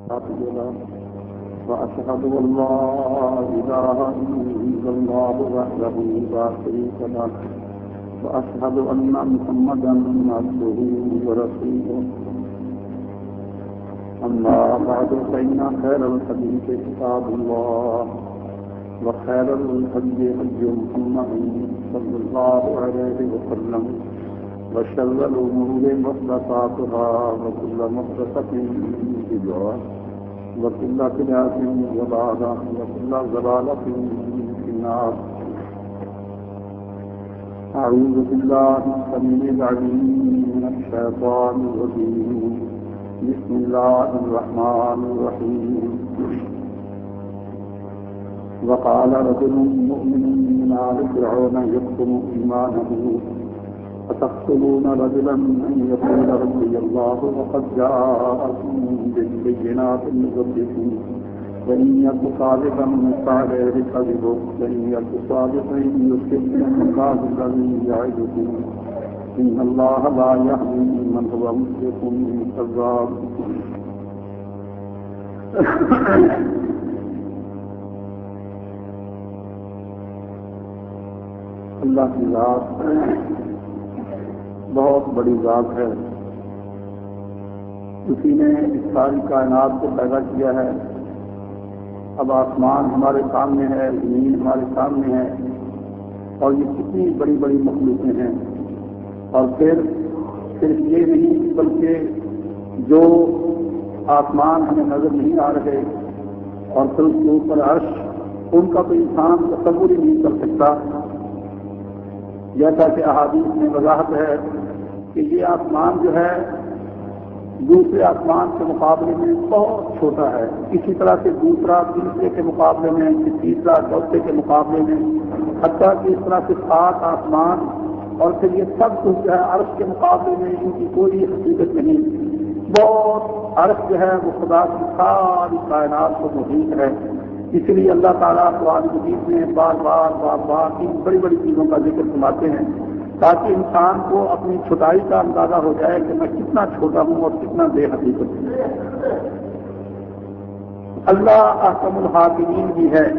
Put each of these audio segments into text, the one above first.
وأشهد أن لا إله إلا الله وحده لا شريك له وأشهد أن محمدا عبده ورسوله أما بعد فإن خير الحديث كتاب الله وخير الهدي هدي محمد صلى الله عليه وسلم وشر الأمور محدثاتها وكل محدثة بدعة وكل بدعة ضلالة وكل ضلالة في النار. أعوذ بالله السميع العليم من الشيطان الرجيم. بسم الله الرحمن الرحيم. وقال رجل مؤمن من آل فرعون يكتم إيمانه أتقتلون رجلا أن يقول ربي الله وقد جاءكم بالبينات من ربكم وإن يك صادقا فعليه كذبه وإن يك صادقا يصبكم الله الذي يعدكم إن الله لا يهدي من هو مسرف كذاب. اللہ کی ذات بہت بڑی ذات ہے. اسی نے اس ساری کائنات کو پیدا کیا ہے. اب آسمان ہمارے سامنے ہے, زمین ہمارے سامنے ہے, اور یہ کتنی بڑی بڑی مخلوقیں ہیں. اور پھر صرف یہ نہیں بلکہ جو آسمان ہمیں نظر نہیں آ رہے اور پھر اس کے اوپر عرش, ان کا تو انسان تصور ہی نہیں کر سکتا. جیسا کہ احادیث میں وضاحت ہے کہ یہ آسمان جو ہے دوسرے آسمان کے مقابلے میں بہت چھوٹا ہے. اسی طرح سے دوسرا تیسرے کے مقابلے میں, تیسرا چوتھے کے مقابلے میں, حتیٰ کہ اس طرح سے 7 آسمان اور پھر یہ سب کچھ جو ہے عرش کے مقابلے میں ان کی کوئی حقیقت نہیں. بہت عرش جو ہے وہ خدا کی ساری کائنات کو محیط ہے. اس لیے اللہ تعالیٰ قرآن مجید میں بار بار ان بڑی بڑی چیزوں کا ذکر فرماتے ہیں تاکہ انسان کو اپنی چھوٹائی کا اندازہ ہو جائے کہ میں کتنا چھوٹا ہوں اور کتنا بے حقیقت ہوں. اللہ احکم الحاکمین بھی ہے,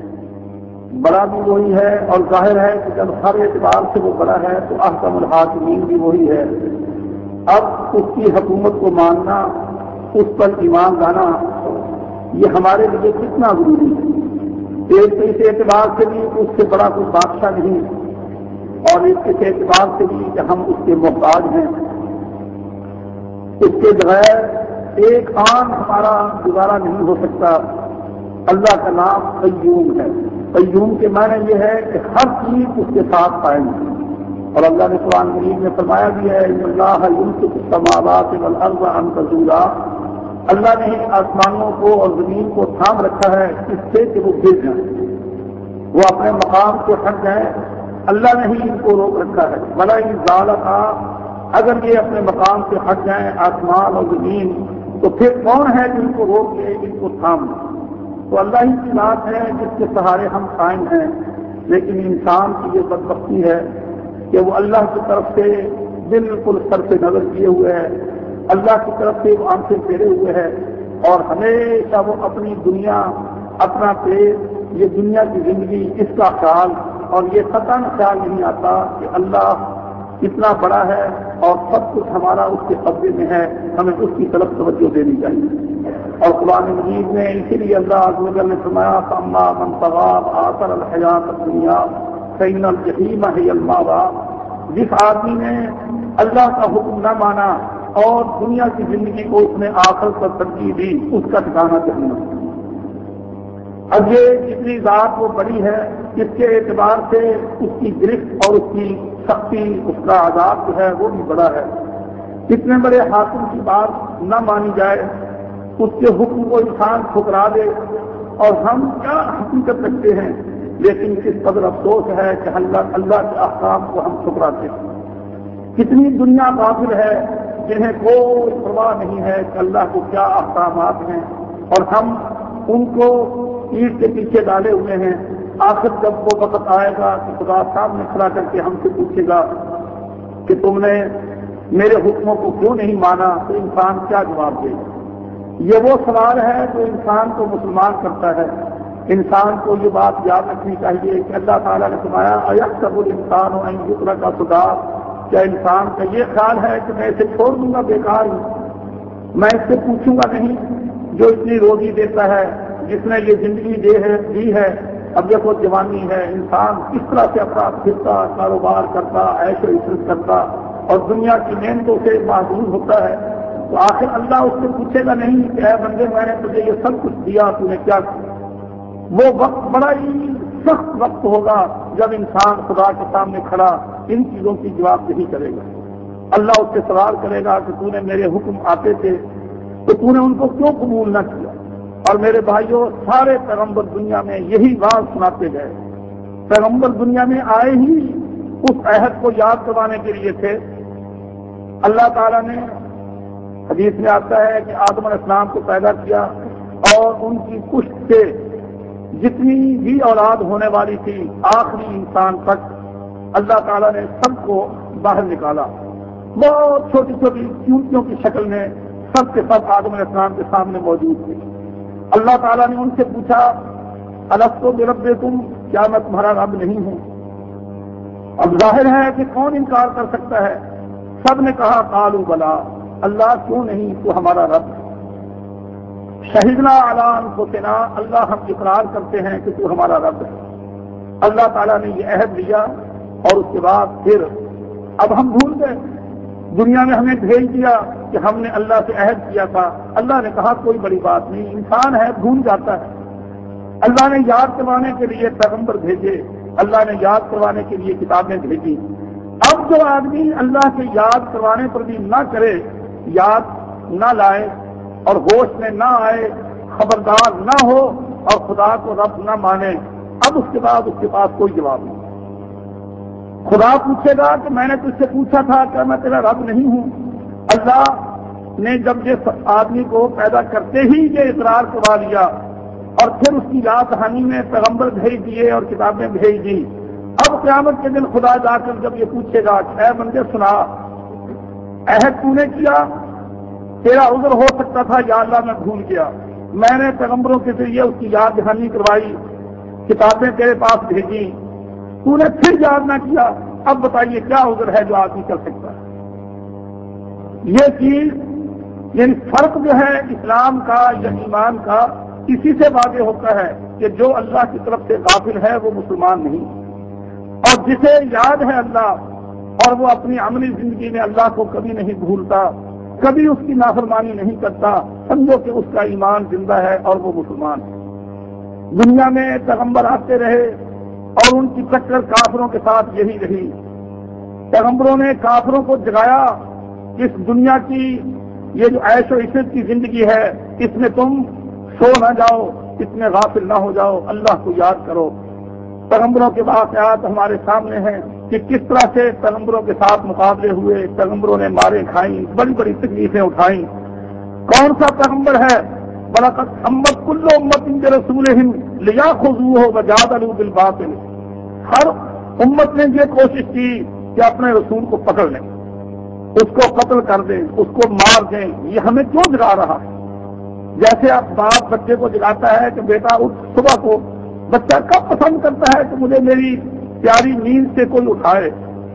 بڑا بھی وہی ہے, اور ظاہر ہے کہ جب ہر اعتبار سے وہ بڑا ہے تو احکم الحاکمین بھی وہی ہے. اب اس کی حکومت کو ماننا, اس پر ایمان لانا, یہ ہمارے لیے کتنا ضروری ہے. ایک تو اس اعتبار سے بھی اس سے بڑا کوئی بادشاہ نہیں, اور اس اعتبار سے بھی کہ ہم اس کے محتاج ہیں. اس کے بغیر ایک آن ہمارا گزارا نہیں ہو سکتا. اللہ کا نام قیوم ہے. قیوم کے معنی یہ ہے کہ ہر چیز اس کے ساتھ قائم ہے. اور اللہ نے قرآن مجید میں فرمایا بھی ہے ان اللہ یمسک السماوات والارض ان تزولا. اللہ نے آسمانوں کو اور زمین کو تھام رکھا ہے اس سے کہ وہ گر جائیں, وہ اپنے مقام سے ہٹ جائیں. اللہ نے ہی ان کو روک رکھا ہے. بلا ان ذالتا, اگر یہ اپنے مقام سے ہٹ جائیں آسمان اور زمین, تو پھر کون ہے جن کو روک لے, ان کو تھام لے؟ تو اللہ ہی کی ذات ہے جس کے سہارے ہم قائم ہیں. لیکن انسان کی یہ بدبختی ہے کہ وہ اللہ کی طرف سے بالکل سر سے نظر کیے ہوئے ہے, اللہ کی طرف سے وہ آنکھیں پھیرے ہوئے ہے, اور ہمیشہ وہ اپنی دنیا, اپنا پیٹ, یہ دنیا کی زندگی, اس کا خیال, اور یہ قطعاً خیال نہیں آتا کہ اللہ کتنا بڑا ہے اور سب کچھ ہمارا اس کے قبضے میں ہے. ہمیں اس کی طرف توجہ دینی چاہیے. اور قرآن مجید میں اسی لیے اللہ عز و جل نے فرمایا فاما من طغى وآثر الحیات الدنیا فإن الجحیم هی المأوى. جس آدمی نے اللہ کا حکم نہ مانا اور دنیا کی زندگی کو اس نے آخرت پر ترجیح دی, اس کا ٹھکانہ جہنم. اب یہ جتنی ذات وہ بڑی ہے اس کے اعتبار سے اس کی گرفت اور اس کی سختی, اس کا عذاب جو ہے وہ بھی بڑا ہے. کتنے بڑے حاکم کی بات نہ مانی جائے, اس کے حکم کو انسان ٹھکرا دے, اور ہم کیا حقیقت رکھتے ہیں, لیکن کس قدر افسوس ہے کہ اللہ کے احکام کو ہم ٹھکراتے ہیں. کتنی دنیا غافل ہے جنہیں کوئی پرواہ نہیں ہے کہ اللہ کو کیا احکامات ہیں, اور ہم ان کو پیٹ کے پیچھے ڈالے ہوئے ہیں. آخر جب وہ وقت آئے گا کہ خدا سامنے کھڑا کر کے ہم سے پوچھے گا کہ تم نے میرے حکموں کو کیوں نہیں مانا, تو انسان کیا جواب دے گا؟ یہ وہ سوال ہے جو انسان کو مسلمان کرتا ہے۔ انسان کو یہ بات یاد رکھنی چاہیے کہ اللہ تعالیٰ نے فرمایا ایحسب الانسان ان یترک سدی، کیا انسان کا یہ خیال ہے کہ میں اسے چھوڑ دوں گا بیکار ہوں، میں اس سے پوچھوں گا نہیں؟ جو اتنی روزی دیتا ہے، جس نے یہ زندگی دی ہے، اب دیکھو جوانی ہے، انسان کس طرح سے اپنا پھرتا، کاروبار کرتا، عیش و عشرت کرتا اور دنیا کی نعمتوں سے محروم ہوتا ہے، تو آخر اللہ اس سے پوچھے گا نہیں کہ اے بندے میں نے تجھے یہ سب کچھ دیا، تو نے کیا کیا؟ وہ وقت بڑا ہی سخت وقت ہوگا جب انسان خدا کے سامنے کھڑا ان چیزوں کی جواب دہی کرے گا۔ اللہ اس سے سوال کرے گا کہ تو نے میرے حکم آتے تھے تو تو نے ان کو کیوں قبول نہ کیا؟ اور میرے بھائیوں، سارے پیغمبر دنیا میں یہی بات سناتے گئے۔ پیغمبر دنیا میں آئے ہی اس عہد کو یاد کروانے کے لیے تھے۔ اللہ تعالیٰ نے حدیث میں آتا ہے کہ آدم علیہ السلام کو پیدا کیا اور ان کی پشت سے جتنی بھی اولاد ہونے والی تھی آخری انسان تک اللہ تعالیٰ نے سب کو باہر نکالا۔ بہت چھوٹی چھوٹی چونٹیوں کی شکل میں سب کے سب آدم علیہ السلام کے سامنے موجود تھے۔ اللہ تعالیٰ نے ان سے پوچھا الستو بربکم، کیا میں تمہارا رب نہیں ہوں؟ اب ظاہر ہے کہ کون انکار کر سکتا ہے؟ سب نے کہا قالوا بلا، اللہ کیوں نہیں، تو ہمارا رب ہے۔ شہدنا علی انفسنا، اللہ ہم اقرار کرتے ہیں کہ تو ہمارا رب ہے۔ اللہ تعالیٰ نے یہ عہد لیا اور اس کے بعد پھر اب ہم بھول گئے۔ دنیا میں ہمیں بھیج دیا کہ ہم نے اللہ سے عہد کیا تھا، اللہ نے کہا کوئی بڑی بات نہیں، انسان ہے بھول جاتا ہے۔ اللہ نے یاد کروانے کے لیے پیغمبر بھیجے، اللہ نے یاد کروانے کے لیے کتابیں بھیجی۔ اب جو آدمی اللہ کے یاد کروانے پر بھی نہ کرے، یاد نہ لائے اور ہوش میں نہ آئے، خبردار نہ ہو اور خدا کو رب نہ مانے، اب اس کے بعد اس کے پاس کوئی جواب نہیں۔ خدا پوچھے گا کہ میں نے تجھ سے پوچھا تھا کہ میں تیرا رب نہیں ہوں؟ اللہ نے جب یہ آدمی کو پیدا کرتے ہی یہ اقرار کروا لیا اور پھر اس کی یاد دہانی میں پیغمبر بھیج دیے اور کتابیں بھیج دی، اب قیامت کے دن خدا جا کر جب یہ پوچھے گا کہ اے بندے سنا، عہد تو نے کیا، تیرا عذر ہو سکتا تھا یا اللہ میں بھول گیا، میں نے پیغمبروں کے ذریعے اس کی یاد دہانی کروائی، کتابیں تیرے پاس بھیجی، تو نے پھر یاد نہ کیا، اب بتائیے کیا عذر ہے جو آدمی کر سکتا ہے؟ یہ چیز یعنی فرق جو ہے اسلام کا یا ایمان کا، اسی سے واضح ہوتا ہے کہ جو اللہ کی طرف سے غافل ہے وہ مسلمان نہیں، اور جسے یاد ہے اللہ اور وہ اپنی عملی زندگی میں اللہ کو کبھی نہیں بھولتا، کبھی اس کی نافرمانی نہیں کرتا، سمجھو کہ اس کا ایمان زندہ ہے اور وہ مسلمان ہے۔ دنیا میں پیغمبر آتے رہے اور ان کی ٹکر کافروں کے ساتھ یہی رہی۔ پیغمبروں نے کافروں کو جگایا، اس دنیا کی یہ جو عیش و عشرت کی زندگی ہے اس میں تم سو نہ جاؤ، اس میں غافل نہ ہو جاؤ، اللہ کو یاد کرو۔ پیغمبروں کے واقعات ہمارے سامنے ہیں کہ کس طرح سے پیغمبروں کے ساتھ مقابلے ہوئے، پیغمبروں نے ماریں کھائیں، بڑی بڑی تکلیفیں اٹھائیں۔ کون سا پیغمبر ہے وَلَقَدْ هَمَّتْ كُلُّ أُمَّةٍ بِرَسُولِهِمْ لِيَأْخُذُوهُ وَجَادَلُوا بِالْبَاطِلِ، ہر امت نے یہ کوشش کی کہ اپنے رسول کو پکڑ لیں، اس کو قتل کر دیں، اس کو مار دیں۔ یہ ہمیں کیوں جگا رہا ہے؟ جیسے اب باپ بچے کو جگاتا ہے کہ بیٹا اٹھ، صبح کو بچہ کب پسند کرتا ہے کہ مجھے میری پیاری نیند سے کوئی اٹھائے،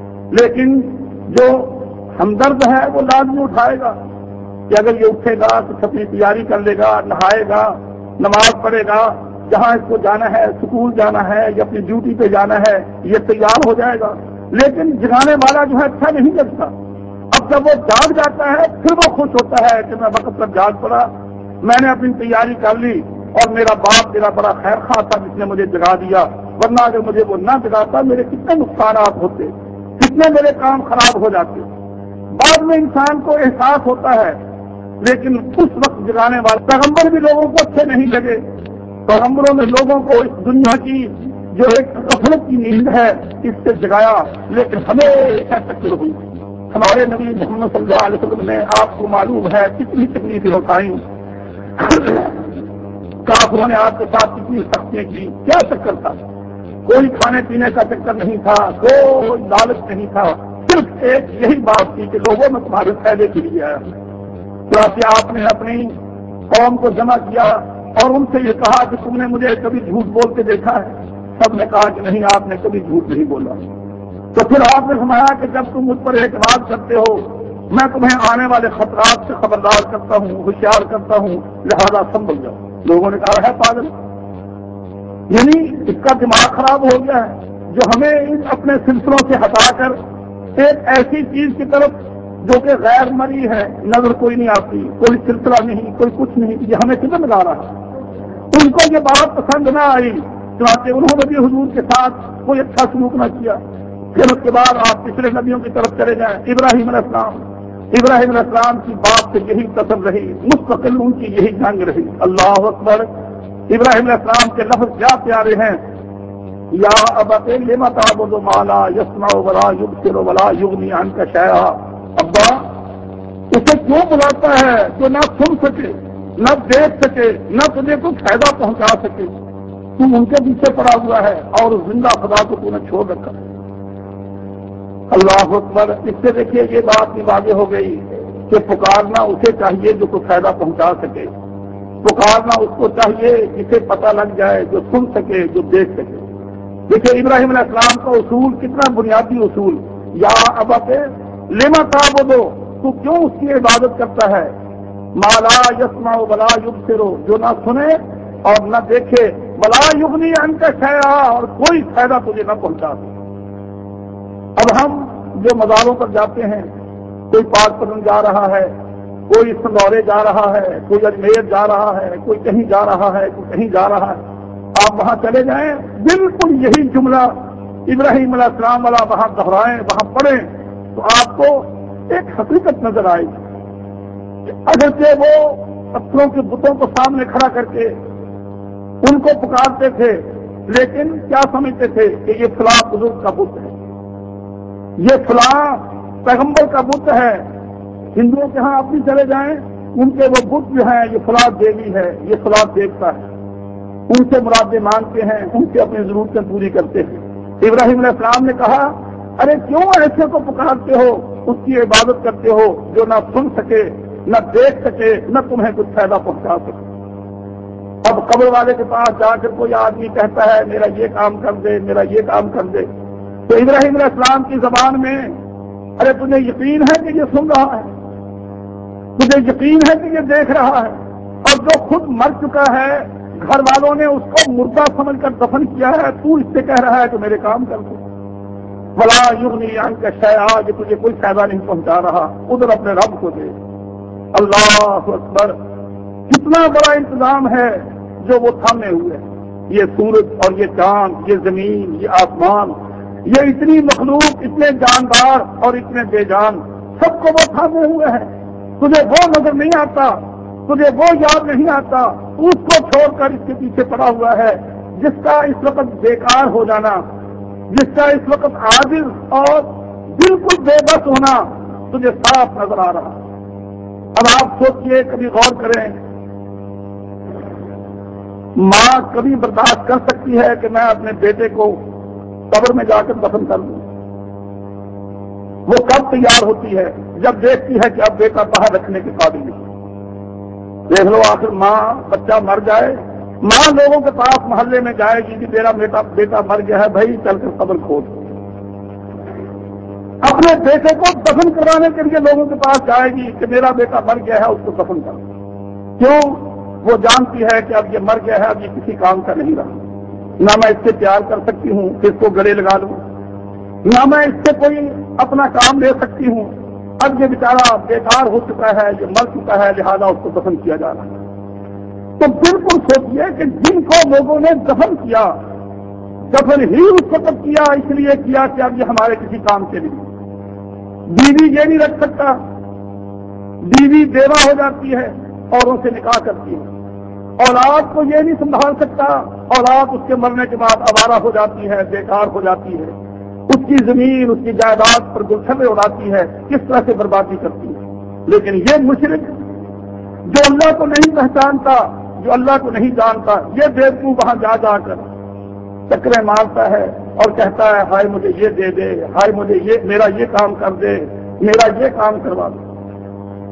لیکن جو ہمدرد ہے وہ لازمی اٹھائے گا کہ اگر یہ اٹھے گا تو اپنی تیاری کر لے گا، نہائے گا، نماز پڑھے گا، جہاں اس کو جانا ہے، سکول جانا ہے یا اپنی ڈیوٹی پہ جانا ہے، یہ تیار ہو جائے گا۔ لیکن جگانے والا جو ہے اچھا نہیں لگتا۔ اب جب وہ جاگ جاتا ہے پھر وہ خوش ہوتا ہے کہ میں وقت پر جاگ پڑا، میں نے اپنی تیاری کر لی اور میرا باپ میرا بڑا خیر خواہ تھا جس نے مجھے جگا دیا، ورنہ اگر مجھے وہ نہ جگاتا میرے کتنے نقصانات ہوتے، کتنے میرے کام خراب ہو جاتے۔ بعد میں انسان کو احساس ہوتا ہے، لیکن اس وقت جگانے والے پیغمبر بھی لوگوں کو اچھے نہیں لگے۔ پیغمبروں نے لوگوں کو اس دنیا کی جو ایک غفلت کی نیند ہے اس سے جگایا، لیکن ہمیشہ ٹکر ہوئی۔ ہمارے نبی محمد صلی اللہ علیہ وسلم نے، آپ کو معلوم ہے کتنی تکلیفیں اٹھائیں، کافروں نے آپ کے ساتھ کتنی سختیاں کی، کیا چکر تھا؟ کوئی کھانے پینے کا چکر نہیں تھا، کوئی لالچ نہیں تھا، صرف ایک یہی بات تھی کہ لوگوں میں تمہارے فائدے کے لیے آیا۔ چنانچہ آپ نے اپنی قوم کو جمع کیا اور ان سے یہ کہا کہ تم نے مجھے کبھی جھوٹ بول کے دیکھا ہے؟ سب نے کہا کہ نہیں، آپ نے کبھی جھوٹ نہیں بولا۔ تو پھر آپ نے فرمایا کہ جب تم مجھ پر اعتماد کرتے ہو، میں تمہیں آنے والے خطرات سے خبردار کرتا ہوں، ہوشیار کرتا ہوں، لہذا سنبھل جاؤ۔ لوگوں نے کہا ہے پاگل، یعنی اس کا دماغ خراب ہو گیا ہے، جو ہمیں ان اپنے سلسلوں سے ہٹا کر ایک ایسی چیز کی طرف جو کہ غیر مری ہے، نظر کوئی نہیں آتی، کوئی سلسلہ نہیں، کوئی کچھ نہیں، یہ ہمیں کدھر لا رہا ہے۔ ان کو یہ بات پسند نہ آئی، چنانچہ انہوں نے بھی حضور کے ساتھ کوئی اچھا سلوک نہ کیا۔ پھر اس کے بعد آپ پچھلے نبیوں کی طرف چلے جائیں، ابراہیم علیہ السلام کی بات سے یہی قسم رہی، مستقل ان کی یہی جنگ رہی۔ اللہ اکبر! ابراہیم علیہ السلام کے لفظ کیا پیارے ہیں، یا ابت لم تعبد ما لا يسمع ولا يبصر ولا يغني عنك شيئا۔ ابا، اسے کیوں بلاتا ہے جو نہ سن سکے، نہ دیکھ سکے، نہ تجھے کوئی فائدہ پہنچا سکے؟ تم ان کے پیچھے پڑا ہوا ہے اور زندہ خدا کو تم نے چھوڑ رکھا ہے۔ اللہ اکبر! اس سے دیکھیے یہ بات بھی واضح ہو گئی کہ پکارنا اسے چاہیے جو کوئی فائدہ پہنچا سکے، پکارنا اس کو چاہیے جسے پتہ لگ جائے، جو سن سکے، جو دیکھ سکے۔ دیکھیے ابراہیم علیہ السلام کا اصول کتنا بنیادی اصول، یا ابت لم تعبد، تو کیوں اس کی عبادت کرتا ہے؟ ما لا يسمع ولا يبصر، جو نہ سنے اور نہ دیکھے، ولا يغني عنك شيئا، اور کوئی فائدہ تجھے نہ پہنچا سکے۔ اب ہم جو مزاروں پر جاتے ہیں، کوئی پاک پتن جا رہا ہے، کوئی سنگورے جا رہا ہے، کوئی اجمیر جا رہا ہے، کوئی کہیں جا رہا ہے، کوئی کہیں جا رہا ہے، آپ وہاں چلے جائیں، بالکل یہی جملہ ابراہیم علیہ السلام والا وہاں دہرائیں، وہاں پڑھیں، تو آپ کو ایک حقیقت نظر آئے گی کہ اگرچہ وہ پتھروں کے بتوں کو سامنے کھڑا کر کے ان کو پکارتے تھے، لیکن کیا سمجھتے تھے کہ یہ فلاں بزرگ کا بت ہے، یہ فلاں پیغمبر کا بت ہے۔ ہندوؤں کے ہاں اپنی چلے جائیں، ان کے وہ بت جو ہیں، یہ فلاں دیوی ہے، یہ فلاں دیوتا ہے، ان سے مرادیں مانگتے ہیں، ان سے اپنی ضرورتیں پوری کرتے ہیں۔ ابراہیم علیہ السلام نے کہا، ارے کیوں ایسے کو پکارتے ہو، اس کی عبادت کرتے ہو جو نہ سن سکے، نہ دیکھ سکے، نہ تمہیں کچھ فائدہ پہنچا سکے۔ اب قبر والے کے پاس جا کر کوئی آدمی کہتا ہے میرا یہ کام کر دے، میرا یہ کام کر دے، تو ابراہیم علیہ السلام کی زبان میں، ارے تجھے یقین ہے کہ یہ سن رہا ہے، تجھے یقین ہے کہ یہ دیکھ رہا ہے، اور جو خود مر چکا ہے، گھر والوں نے اس کو مردہ سمجھ کر دفن کیا ہے، تو اس سے کہہ رہا ہے کہ میرے کام کر دو۔ ولا یغنی عنک شیئا، کہ تجھے کوئی فائدہ نہیں پہنچا رہا، ادھر اپنے رب کو دے۔ اللہ اکبر! کتنا بڑا انتظام ہے جو وہ تھامے ہوئے ہیں، یہ سورج اور یہ چاند، یہ زمین، یہ آسمان، یہ اتنی مخلوق، اتنے جاندار اور اتنے بے جان، سب کو وہ تھامے ہوئے ہیں۔ تجھے وہ نظر نہیں آتا، تجھے وہ یاد نہیں آتا، اس کو چھوڑ کر اس کے پیچھے پڑا ہوا ہے، جس کا اس وقت بیکار ہو جانا، جس کا اس وقت عاجز اور بالکل بے بس ہونا تجھے صاف نظر آ رہا۔ اب آپ سوچئے، کبھی غور کریں، ماں کبھی برداشت کر سکتی ہے کہ میں اپنے بیٹے کو قبر میں جا کر دفن کر دوں؟ وہ کب تیار ہوتی ہے؟ جب دیکھتی ہے کہ اب بیٹا باہر رکھنے کے قابل نہیں۔ دیکھ لو، آخر ماں بچہ مر جائے، ماں لوگوں کے پاس محلے میں جائے گی کہ میرا بیٹا مر گیا ہے، بھائی چل کر قبر کھود۔ اپنے بیٹے کو دفن کرانے کے لیے لوگوں کے پاس جائے گی کہ میرا بیٹا مر گیا ہے، اس کو دفن کر۔ کیوں؟ وہ جانتی ہے کہ اب یہ مر گیا ہے، اب یہ کسی کام کا نہیں رہا، نہ میں اس سے پیار کر سکتی ہوں کہ اس کو گلے لگا لوں، نہ میں اس سے کوئی اپنا کام لے سکتی ہوں، اب یہ بیچارہ بیکار ہو چکا ہے، یہ مر چکا ہے، لہذا اس کو دفن کیا جا رہا ہے۔ تو بالکل سوچیے کہ جن کو لوگوں نے دفن کیا، دفن ہی اس وقت کیا، اس لیے کیا کہ اب یہ ہمارے کسی کام کے نہیں۔ بیوی یہ نہیں رکھ سکتا، بیوی بیوہ ہو جاتی ہے، اوروں سے نکاح کرتی ہے۔ اولاد کو یہ نہیں سنبھال سکتا، اولاد اس کے مرنے کے بعد آوارہ ہو جاتی ہے، بیکار ہو جاتی ہے، اس کی زمین، اس کی جائیداد پر گلشنیں اڑاتی ہے، کس طرح سے بربادی کرتی ہے۔ لیکن یہ مشرک جو اللہ کو نہیں پہچانتا، جو اللہ کو نہیں جانتا، یہ بیوقوف وہاں جا جا کر چکریں مارتا ہے اور کہتا ہے ہائے مجھے یہ دے دے، ہائے مجھے یہ، میرا یہ کام کر دے، میرا یہ کام کروا دے۔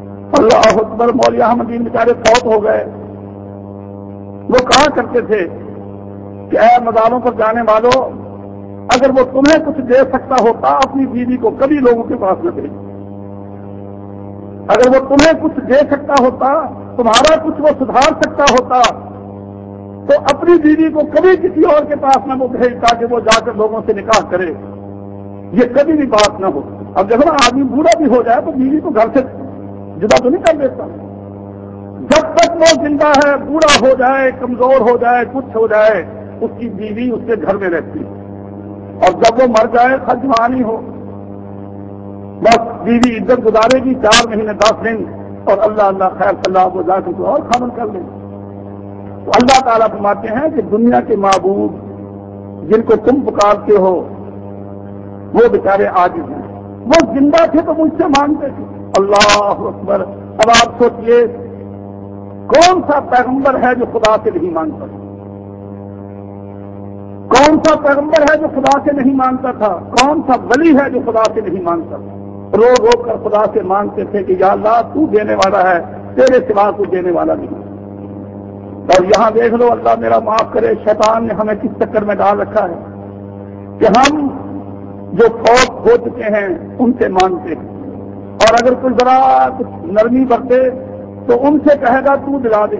اللہ اکبر، مولوی احمد دین بیچارے فوت ہو گئے. وہ کہا کرتے تھے کہ اے مزاروں پر جانے والوں، اگر وہ تمہیں کچھ دے سکتا ہوتا اپنی بیوی کو کبھی لوگوں کے پاس نہ بھیج. اگر وہ تمہیں کچھ دے سکتا ہوتا، تمہارا کچھ وہ سدھار سکتا ہوتا، تو اپنی بیوی کو کبھی کسی اور کے پاس نہ وہ بھیجتا کہ وہ جا کر لوگوں سے نکاح کرے. یہ کبھی بھی بات نہ ہو. اب جب آدمی بوڑھا بھی ہو جائے تو بیوی کو گھر سے جدا تو نہیں کر دیتا. جب تک وہ زندہ ہے، بوڑھا ہو جائے، کمزور ہو جائے، کچھ ہو جائے، اس کی بیوی اس کے گھر میں رہتی ہے. اور جب وہ مر جائے، خجوانی ہو، بس بیوی عزت گزارے گی 4 مہینے 10 دن، اور اللہ اللہ خیر صلاح وہ جا کے اور خامن کر لیں. تو اللہ تعالیٰ فرماتے ہیں کہ دنیا کے معبود جن کو تم پکارتے ہو وہ بیچارے عاجز ہیں. وہ زندہ تھے تو مجھ سے مانگتے تھے. اللہ اکبر. اب آپ سوچئے کون سا پیغمبر ہے جو خدا سے نہیں مانگتا تھا؟ کون سا پیغمبر ہے جو خدا سے نہیں مانگتا تھا؟ کون سا ولی ہے جو خدا سے نہیں مانگتا تھا؟ رو رو کر خدا سے مانگتے تھے کہ یا اللہ تو دینے والا ہے، تیرے سوا کوئی دینے والا نہیں. اور یہاں دیکھ لو، اللہ میرا معاف کرے، شیطان نے ہمیں کس چکر میں ڈال رکھا ہے کہ ہم جو فوت ہو چکے ہیں ان سے مانگتے ہیں، اور اگر کوئی ذرا کچھ نرمی برتے تو ان سے کہے گا تو دلا دے،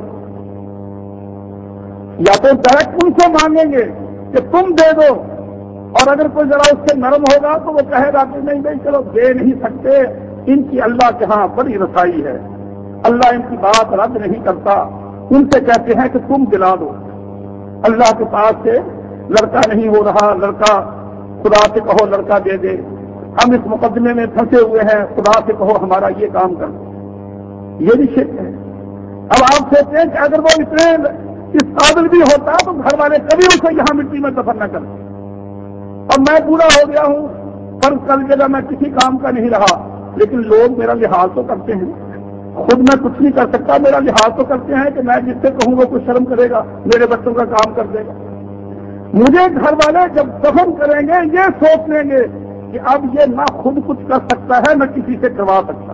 یا تو ڈائریکٹ ان سے مانگیں گے کہ تم دے دو، اور اگر کوئی ذرا اس سے نرم ہوگا تو وہ کہے گا کہ نہیں بھائی چلو دے نہیں سکتے، ان کی اللہ کے ہاں بڑی رسائی ہے، اللہ ان کی بات رد نہیں کرتا. ان سے کہتے ہیں کہ تم دلا دو. اللہ کے پاس سے لڑکا نہیں ہو رہا، لڑکا خدا سے کہو لڑکا دے دے. ہم اس مقدمے میں پھنسے ہوئے ہیں، خدا سے کہو ہمارا یہ کام کر دو. یہ بھی شرک ہے. اب آپ سوچتے ہیں کہ اگر وہ اتنے اس قابل بھی ہوتا تو گھر والے کبھی اسے یہاں مٹی میں دفن نہ کرتے. اب میں بوڑھا ہو گیا ہوں، فرض کر لیجیے میں کسی کام کا نہیں رہا، لیکن لوگ میرا لحاظ تو کرتے ہیں. خود میں کچھ نہیں کر سکتا، میرا لحاظ تو کرتے ہیں کہ میں جس سے کہوں گا کچھ شرم کرے گا، میرے بچوں کا کام کر دے گا. مجھے گھر والے جب دفن کریں گے یہ سوچ لیں گے کہ اب یہ نہ خود کچھ کر سکتا ہے نہ کسی سے کروا سکتا.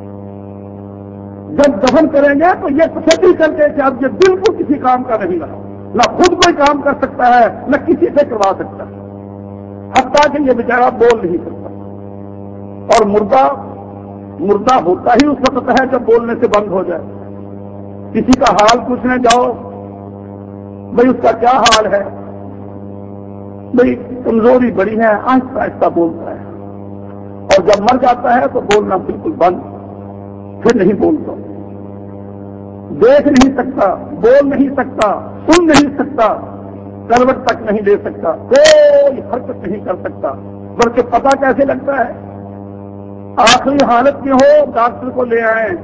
جب دفن کریں گے تو یہ تسلی کر کے کہ اب یہ بالکل کسی کام کا نہیں رہا، نہ خود کوئی کام کر سکتا ہے نہ کسی سے کروا سکتا ہے، حتیٰ کہ یہ بیچارہ بول نہیں سکتا. اور مردہ ہوتا ہی اس وقت ہے جب بولنے سے بند ہو جائے. کسی کا حال پوچھنے جاؤ، بھئی اس کا کیا حال ہے، بھئی کمزوری بڑی ہے، آہستہ آہستہ بولتا ہے. اور جب مر جاتا ہے تو بولنا بالکل بند، پھر نہیں بولتا، دیکھ نہیں سکتا، بول نہیں سکتا، سن نہیں سکتا، کروٹ تک نہیں لے سکتا، کوئی حرکت نہیں کر سکتا. بلکہ پتہ کیسے لگتا ہے؟ آخری حالت میں ہو ڈاکٹر کو لے آئیں،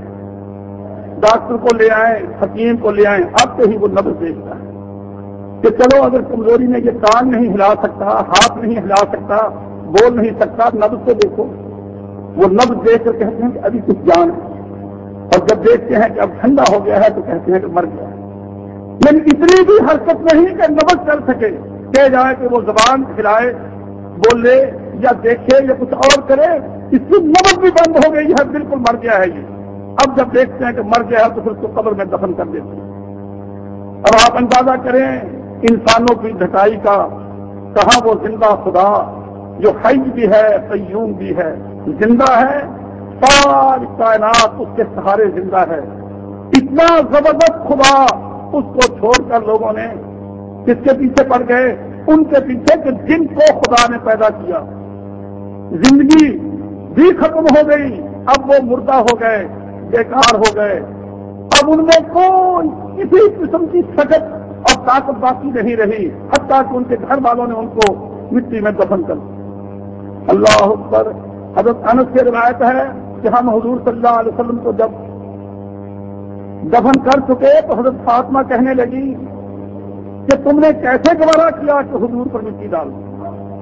حکیم کو لے آئیں، اب سے ہی وہ نبض دیکھتا ہے کہ چلو اگر کمزوری میں یہ کان نہیں ہلا سکتا، ہاتھ نہیں ہلا سکتا، بول نہیں سکتا، نبض کو دیکھو. وہ نبض دیکھ کر کہتے ہیں کہ ابھی کچھ جان ہے، اور جب دیکھتے ہیں کہ اب ٹھنڈا ہو گیا ہے تو کہتے ہیں کہ مر گیا ہے. لیکن اتنی بھی حرکت نہیں کہ نبض کر سکے، کہہ جائے کہ وہ زبان کھلائے، بولے یا دیکھے یا کچھ اور کرے، اس کی نبض بھی بند ہو گئی ہے، بالکل مر گیا ہے یہ. اب جب دیکھتے ہیں کہ مر گیا ہے تو پھر اس کو قبر میں دفن کر دیتے ہیں. اب آپ اندازہ کریں انسانوں کی ڈھٹائی کا، کہاں وہ زندہ خدا جو حی بھی ہے قیوم بھی ہے، زندہ ہے، ساری کائنات اس کے سہارے زندہ ہے. اتنا زبردست خدا اس کو چھوڑ کر لوگوں نے کس کے پیچھے پڑ گئے؟ ان کے پیچھے کہ جن کو خدا نے پیدا کیا. زندگی بھی ختم ہو گئی، اب وہ مردہ ہو گئے، بیکار ہو گئے. اب ان میں کوئی کسی قسم کی طاقت اور طاقت باقی نہیں رہی، حتیٰ کہ ان کے گھر والوں نے ان کو مٹی میں دفن کر دیا. اللہ اکبر. حضرت انس سے روایت ہے کہ ہم حضور صلی اللہ علیہ وسلم کو جب دفن کر چکے تو حضرت فاطمہ کہنے لگی کہ تم نے کیسے گوارا کیا کہ حضور پر مٹی ڈال دی،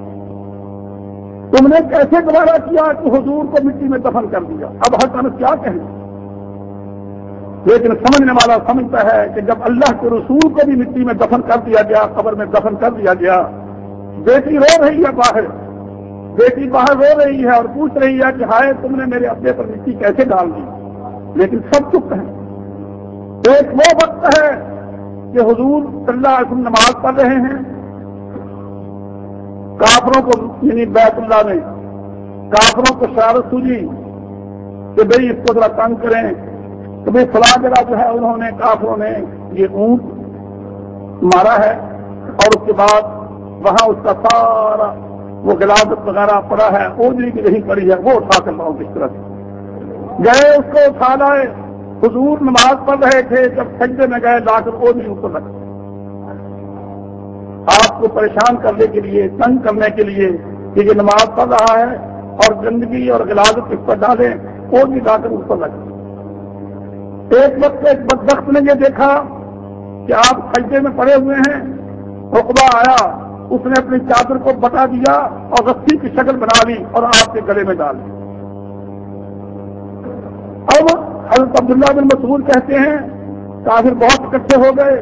تم نے کیسے گوارا کیا کہ حضور کو مٹی میں دفن کر دیا. اب حضرت انس کیا کہیں، لیکن سمجھنے والا سمجھتا ہے کہ جب اللہ کے رسول کو بھی مٹی میں دفن کر دیا گیا، قبر میں دفن کر دیا گیا، بیٹی رو رہی ہے باہر، بیٹی باہر رو رہی ہے اور پوچھ رہی ہے کہ ہائے تم نے میرے ابے پر مٹی کیسے ڈال دی. لیکن سب چپ ہیں. ایک وہ وقت ہے کہ حضور صلی اللہ علیہ وسلم نماز پڑھ رہے ہیں، کافروں کو یعنی بیت اللہ میں کافروں کو شرارت سوجی کہ بھئی اس کو ذرا تنگ کریں، تو بھئی فلاں جگہ جو ہے انہوں نے کافروں نے یہ اونٹ مارا ہے، اور اس کے بعد وہاں اس کا سارا وہ غلاظت وغیرہ پڑا ہے، اوجری کی نہیں پڑی ہے، وہ اٹھا کر لاؤ کس طرح سے گئے، اس کو اٹھا لائے. حضور نماز پڑھ رہے تھے، جب سجدے میں گئے لا کر اوجری اوپر رکھ، آپ کو پریشان کرنے کے لیے، تنگ کرنے کے لیے کہ یہ نماز پڑھ رہا ہے اور گندگی اور غلاظت اس پر ڈالیں، اوجری لا کر اوپر رکھ. ایک وقت ایک بدبخت نے یہ دیکھا کہ آپ سجدے میں پڑے ہوئے ہیں، عقبہ آیا، اس نے اپنی چادر کو بٹا دیا اور رسی کی شکل بنا لی اور آپ کے گلے میں ڈال دی. اب حضرت عبداللہ بن مسعود کہتے ہیں کافر بہت اکٹھے ہو گئے،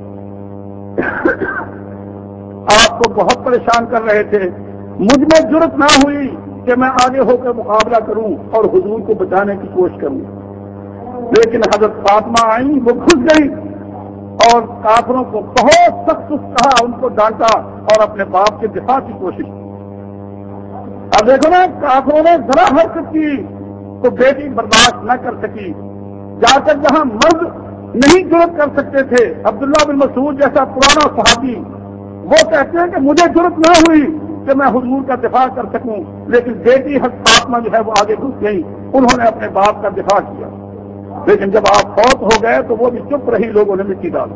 آپ کو بہت پریشان کر رہے تھے. مجھ میں جرأت نہ ہوئی کہ میں آگے ہو کر مقابلہ کروں اور حضور کو بچانے کی کوشش کروں، لیکن حضرت فاطمہ آئیں، وہ گھس گئی اور کافروں کو بہت سخت کہا، ان کو ڈانٹا اور اپنے باپ کے دفاع کی کوشش کی. اب دیکھو نا، کافروں نے ذرا حرکت کی تو بیٹی برداشت نہ کر سکی، جا کر جہاں مرد نہیں جرأت کر سکتے تھے، عبداللہ بن مسعود جیسا پرانا صحابی، وہ کہتے ہیں کہ مجھے جرأت نہ ہوئی کہ میں حضور کا دفاع کر سکوں، لیکن بیٹی حضرت فاطمہ جو ہے وہ آگے گھس گئی، انہوں نے اپنے باپ کا دفاع کیا. لیکن جب آپ فوت ہو گئے تو وہ بھی چپ رہی، لوگوں نے مٹی ڈالی.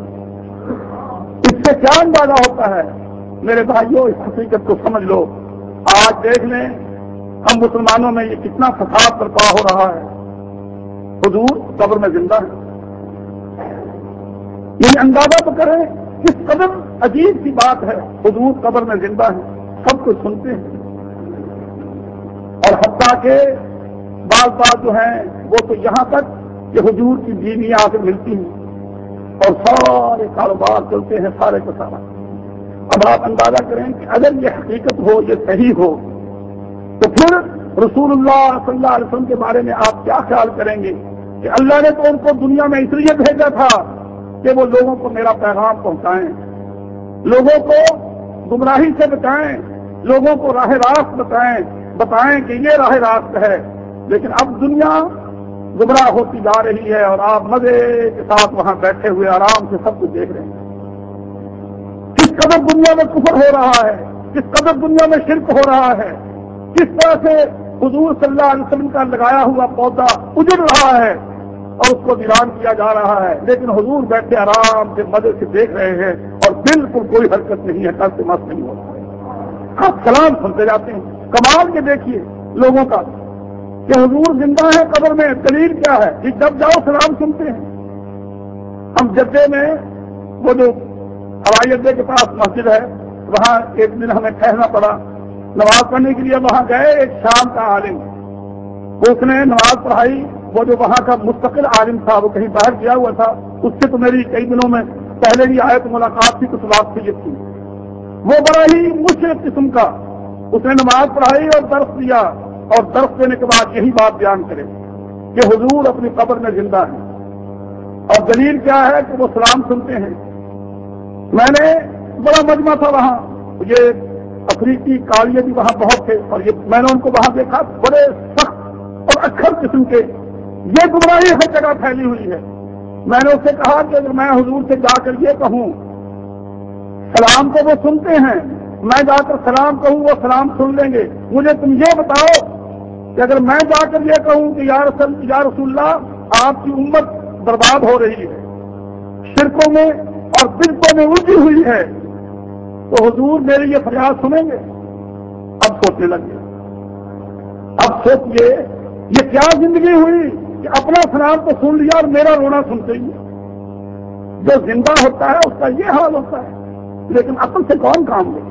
اس سے کیا اندازہ ہوتا ہے میرے بھائیوں، اس حقیقت کو سمجھ لو. آج دیکھ لیں ہم مسلمانوں میں یہ کتنا فساد برپا ہو رہا ہے. حضور قبر میں زندہ ہے، یہ اندازہ تو کریں کس قدر عجیب سی بات ہے. حضور قبر میں زندہ ہے، سب کچھ سنتے ہیں، اور حتیٰ کہ بعض بات جو ہیں وہ تو یہاں تک کہ حضور کی بیویاں آ کر ملتی ہیں اور سارے کاروبار چلتے ہیں، سارے کا سارا. اب آپ اندازہ کریں کہ اگر یہ حقیقت ہو، یہ صحیح ہو، تو پھر رسول اللہ صلی اللہ علیہ وسلم کے بارے میں آپ کیا خیال کریں گے کہ اللہ نے تو ان کو دنیا میں اس لیے بھیجا تھا کہ وہ لوگوں کو میرا پیغام پہنچائیں، لوگوں کو گمراہی سے بچائیں، لوگوں کو راہ راست بتائیں کہ یہ راہ راست ہے. لیکن اب دنیا گمراہ ہوتی جا رہی ہے اور آپ مزے کے ساتھ وہاں بیٹھے ہوئے آرام سے سب کچھ دیکھ رہے ہیں. کس قدر دنیا میں کفر ہو رہا ہے، کس قدر دنیا میں شرک ہو رہا ہے، کس طرح سے حضور صلی اللہ علیہ وسلم کا لگایا ہوا پودا اجڑ رہا ہے اور اس کو ویران کیا جا رہا ہے. لیکن حضور بیٹھے آرام سے مزے سے دیکھ رہے ہیں اور بالکل کوئی حرکت نہیں ہے، کل سے مست نہیں ہو رہا ہے. آپ سلام سنتے جاتے ہیں. کمال کے دیکھیے لوگوں کا کہ حضور زندہ ہے قبر میں، دلیل کیا ہے کہ جب جاؤ سلام سنتے ہیں. ہم جدے میں وہ جو ہوائی اڈے کے پاس مسجد ہے، وہاں ایک دن ہمیں ٹھہرنا پڑا نماز پڑھنے کے لیے. وہاں گئے، ایک شام کا عالم، اس نے نماز پڑھائی. وہ جو وہاں کا مستقل عالم تھا وہ کہیں باہر گیا ہوا تھا، اس سے تو میری کئی دنوں میں پہلے بھی آئے تو ملاقات تھی، کچھ بات سید تھی. وہ بڑا ہی مشرق قسم کا، اس نے نماز پڑھائی اور درس دیا، اور درس دینے کے بعد یہی بات بیان کرے کہ حضور اپنی قبر میں زندہ ہے. اور دلیل کیا ہے کہ وہ سلام سنتے ہیں. میں نے بڑا مجمع تھا وہاں، یہ افریقی کالیے بھی وہاں بہت تھے، اور یہ میں نے ان کو وہاں دیکھا، بڑے سخت اور اکھر قسم کے. یہ گمراہی ہر جگہ پھیلی ہوئی ہے. میں نے اس سے کہا کہ اگر میں حضور سے جا کر یہ کہوں، سلام کو وہ سنتے ہیں، میں جا کر سلام کہوں وہ سلام سن لیں گے، مجھے تم یہ بتاؤ کہ اگر میں جا کر یہ کہوں کہ یا رسول اللہ آپ کی امت برباد ہو رہی ہے، شرکوں میں اور بدعتوں میں الجھی ہوئی ہے، تو حضور میری یہ فریاد سنیں گے؟ اب سوچنے لگے. اب سوچئے یہ کیا زندگی ہوئی کہ اپنا سلام تو سن لیا اور میرا رونا سنتے ہی. جو زندہ ہوتا ہے اس کا یہ حال ہوتا ہے. لیکن عقل سے کون کام لے؟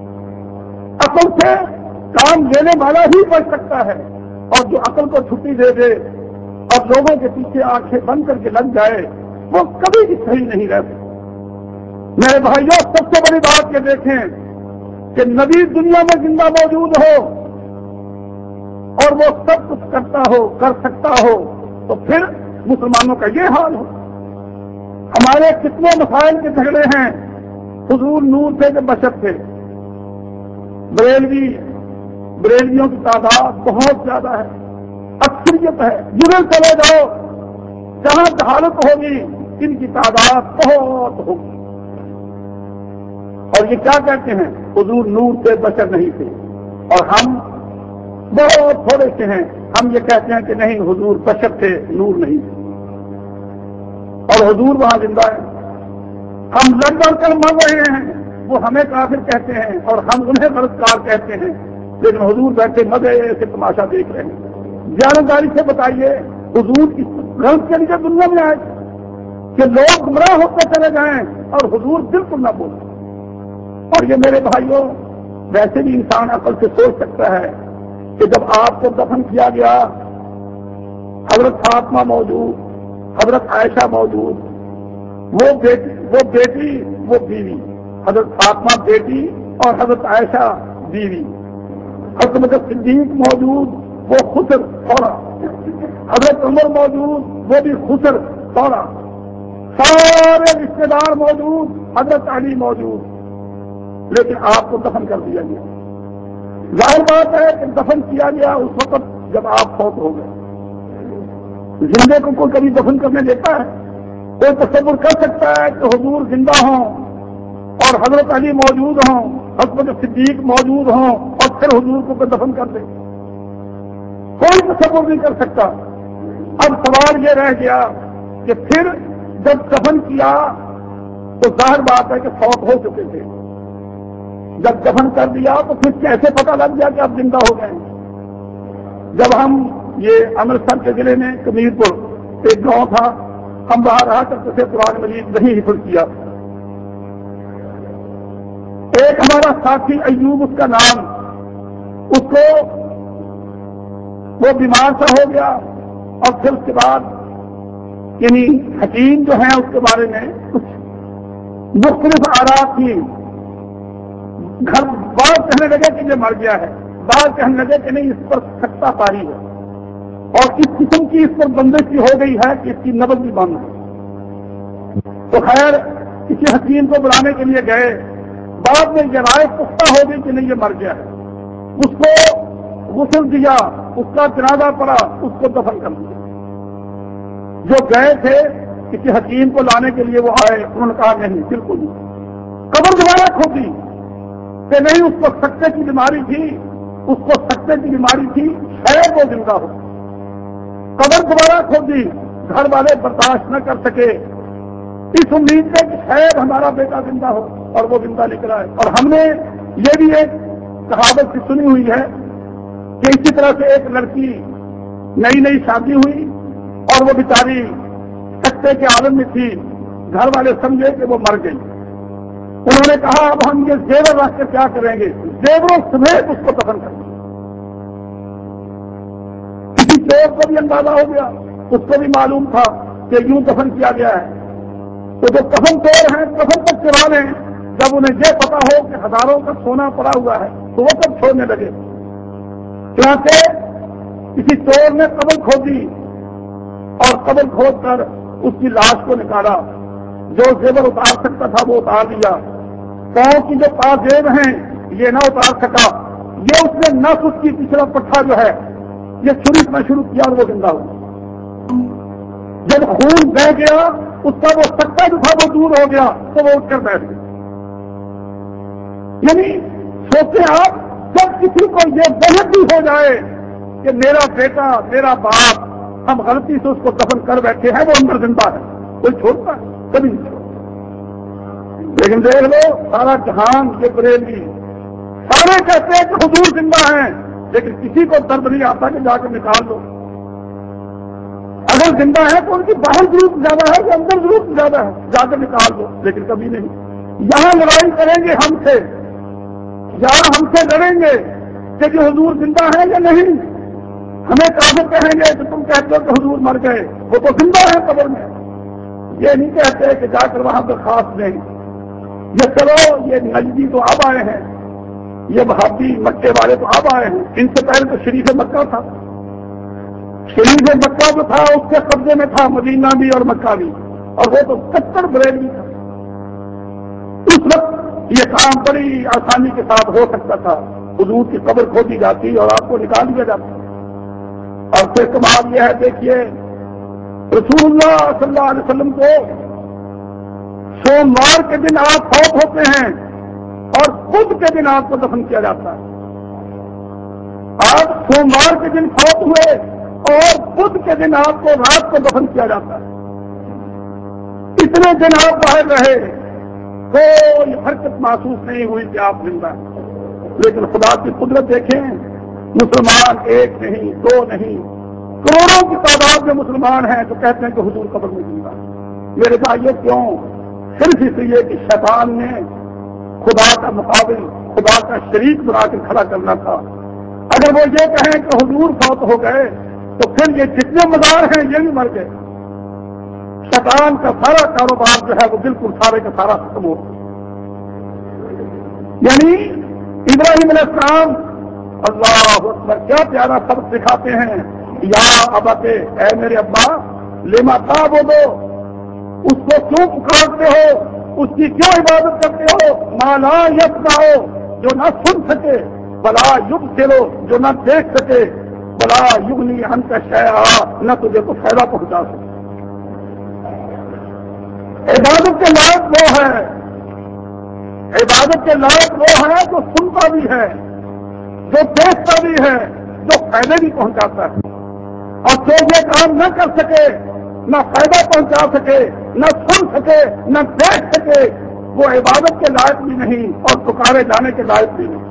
عقل سے کام لینے والا ہی بچ سکتا ہے، اور جو عقل کو چھٹی دے دے اور لوگوں کے پیچھے آنکھیں بند کر کے لگ جائے وہ کبھی بھی صحیح نہیں رہ سکتا. میرے بھائیوں، سب سے بڑی بات یہ دیکھیں کہ نبی دنیا میں زندہ موجود ہو اور وہ سب کچھ کرتا ہو، کر سکتا ہو، تو پھر مسلمانوں کا یہ حال ہو. ہمارے کتنے مسائل کے جھگڑے ہیں حضور نور سے کہ بشر سے. بریلویوں کی تعداد بہت زیادہ ہے, اکثریت ہے. جدھر چلے جاؤ جہاں جہالت ہوگی ان کی تعداد بہت ہوگی. اور یہ کیا کہتے ہیں حضور نور سے بشر نہیں تھے, اور ہم بہت تھوڑے سے ہیں, ہم یہ کہتے ہیں کہ نہیں حضور بشر تھے نور نہیں تھے. اور حضور وہاں زندہ ہے. ہم لڑ لڑ کر مر رہے ہیں, وہ ہمیں کافر کہتے ہیں اور ہم انہیں غلطکار کہتے ہیں, لیکن حضور بیٹھے مزے سے تماشا دیکھ رہے ہیں. جانکاری سے بتائیے حضور اس غلط کے لیے دنیا میں آئے کہ لوگ گمراہ ہوتے چلے جائیں اور حضور بالکل نہ بولیں. اور یہ میرے بھائیوں ویسے بھی انسان عقل سے سوچ سکتا ہے کہ جب آپ کو دفن کیا گیا حضرت فاطمہ موجود, حضرت عائشہ موجود, وہ بیٹی وہ بیوی, حضرت فاطمہ بیٹی اور حضرت عائشہ بیوی, حضرت صدیق موجود وہ خسر تھوڑا, حضرت عمر موجود وہ بھی خسر تھوڑا, سارے رشتے دار موجود, حضرت علی موجود, لیکن آپ کو دفن کر دیا گیا. ظاہر بات ہے کہ دفن کیا گیا اس وقت جب آپ فوت ہو گئے. زندے کو کوئی کبھی دفن کرنے دیتا ہے؟ کوئی تصور کر سکتا ہے کہ حضور زندہ ہوں اور حضرت علی موجود ہوں, حضرت صدیق موجود ہوں اور پھر حضور کو کوئی دفن کر دے؟ کوئی تصور نہیں کر سکتا. اب سوال یہ رہ گیا کہ پھر جب دفن کیا تو ظاہر بات ہے کہ فوت ہو چکے تھے. جب دفن کر دیا تو پھر کیسے پتہ لگ گیا کہ اب زندہ ہو گئے؟ جب ہم یہ امرتسر کے ضلع میں کمیر پور ایک گاؤں تھا, ہم وہاں رہا کرتے تھے, قرآن مجید نہیں حفظ کیا. ایک ہمارا ساتھی ایوب اس کا نام, اس کو وہ بیمار سا ہو گیا اور پھر اس کے بعد یعنی حکیم جو ہیں اس کے بارے میں کچھ مختلف آرات تھی. گھر بعض کہنے لگے کہ یہ مر گیا ہے, بعض کہنے لگے کہ نہیں اس پر سکتا پاری ہے اور اس قسم کی اس پر بندش کی ہو گئی ہے کہ اس کی نبض بھی بند ہے. تو خیر کسی حکیم کو بلانے کے لیے گئے, بعد میں یہ رائے پختہ ہو گئی کہ نہیں یہ مر گیا ہے. اس کو غسل دیا, اس کا جنازہ پڑا, اس کو دفن کر دیا. جو گئے تھے کسی حکیم کو لانے کے لیے وہ آئے, انہوں نے کہا نہیں بالکل نہیں. قبر دوبارہ کھودی کہ نہیں اس کو سکتے کی بیماری تھی, اس کو سکتے کی بیماری تھی, شاید وہ زندہ ہو. قبر دوبارہ کھودی, گھر والے برداشت نہ کر سکے اس امید سے کہ شاید ہمارا بیٹا زندہ ہو, اور وہ زندہ نکلا ہے. اور ہم نے یہ بھی ایک کہاوت کی سنی ہوئی ہے کہ اسی طرح سے ایک لڑکی نئی نئی شادی ہوئی اور وہ بیچاری سکتے کے عالم میں تھی, گھر والے سمجھے کہ وہ مر گئی. انہوں نے کہا اب ہم یہ زیور رکھ کے کیا کریں گے؟ زیوروں سمیت اس کو دفن کر دیا. کسی چور کو بھی اندازہ ہو گیا, اس کو بھی معلوم تھا کہ یوں دفن کیا گیا ہے. تو جو کفن چور ہیں کفن تک چرا لیں, جب انہیں یہ پتا ہو کہ ہزاروں کا سونا پڑا ہوا ہے تو وہ کب چھوڑنے لگے. چنانچہ کسی چور نے قبر کھودی اور قبر کھود کر اس کی لاش کو نکالا. جو زیور اتار سکتا تھا وہ اتار لیا. پاؤں کی جو پازیب ہیں یہ نہ اتار سکا. یہ اس نے نس اس کی پچھلا پٹھا جو ہے یہ چھری میں شروع کیا اور وہ زندہ ہوا. جب خون بہ گیا اس کا وہ سکتا جو تھا وہ دور ہو گیا تو وہ اٹھ کر بیٹھ گیا. یعنی سوچیں آپ, جب کسی کو یہ بہت بھی ہو جائے کہ میرا بیٹا میرا باپ ہم غلطی سے اس کو دفن کر بیٹھے ہیں, وہ اندر زندہ ہے, کوئی چھوڑتا ہے؟ کبھی نہیں چھوڑتا. لیکن دیکھ لو سارا جہان یہ بریلوی سارے کہتے ہیں کہ حضور زندہ ہیں, لیکن کسی کو درد نہیں آتا کہ جا کے نکال لو. اگر زندہ ہے تو ان کی باہر ضرورت زیادہ ہے کہ اندر ضرورت زیادہ ہے, جا کے نکال دو, لیکن کبھی نہیں. یہاں لڑائی کریں گے ہم سے, یہاں ہم سے لڑیں گے کہ حضور زندہ ہے یا نہیں. ہمیں کافر کہیں گے کہ تم کہتے ہو کہ حضور مر گئے, وہ تو زندہ ہے قبر میں. یہ نہیں کہتے کہ جا کر وہاں درخواست دیں, یہ چلو یہ نجدی تو اب آئے ہیں, یہ بھابی مکے والے تو اب آئے ہیں, ان سے پہلے تو شریف مکہ تھا. شریف مکہ جو تھا اس کے قبضے میں تھا مدینہ بھی اور مکہ بھی، اور وہ تو کٹر بریلوی تھا۔ اس وقت یہ کام بڑی آسانی کے ساتھ ہو سکتا تھا، حضور کی قبر کھودی جاتی اور آپ کو نکال دیا جاتا۔ اور پھر کمال یہ ہے، دیکھیے رسول اللہ صلی اللہ علیہ وسلم کو سوموار کے دن آپ فوت ہوتے ہیں اور بدھ کے دن آپ کو دفن کیا جاتا ہے۔ آپ سوموار کے دن فوت ہوئے اور بدھ کے دن آپ کو رات کو دفن کیا جاتا ہے۔ اتنے دن آپ باہر رہے، کوئی حرکت محسوس نہیں ہوئی کہ آپ زندہ ہیں۔ لیکن خدا کی قدرت دیکھیں، مسلمان ایک نہیں، دو نہیں، کروڑوں کی تعداد میں مسلمان ہیں جو کہتے ہیں کہ حضور قبر میں زندہ ہے۔ میرے بھائیو کیوں؟ صرف اس لیے کہ شیطان نے خدا کا مقابل، خدا کا شریک بنا کے کھڑا کرنا تھا۔ اگر وہ یہ کہیں کہ حضور فوت ہو گئے تو پھر یہ جتنے مزار ہیں یہ بھی مر گئے۔ شیطان کا سارا کاروبار جو ہے وہ بالکل سارے کا سارا ختم ہو گیا۔ یعنی ابراہیم علیہ السلام اللہ اکبر کیا پیارا سبق سکھاتے ہیں، یا ابت، اے میرے ابا، لما تعبدو، اس کو کیوں پکارتے ہو، اس کی کیوں عبادت کرتے ہو، ما لا یسمع، جو نہ سن سکے، بلا یبصر، جو نہ دیکھ سکے، بلا یغنی عنک شیئا، نہ تجھے کو فائدہ پہنچا سکے۔ عبادت کے لائق وہ ہے، عبادت کے لائق وہ ہے جو سنتا بھی ہے، جو دیکھتا بھی ہے، جو فائدے بھی پہنچاتا ہے۔ اور جو یہ کام نہ کر سکے، نہ فائدہ پہنچا سکے، نہ سن سکے، نہ دیکھ سکے، وہ عبادت کے لائق بھی نہیں اور پکارے جانے کے لائق بھی نہیں۔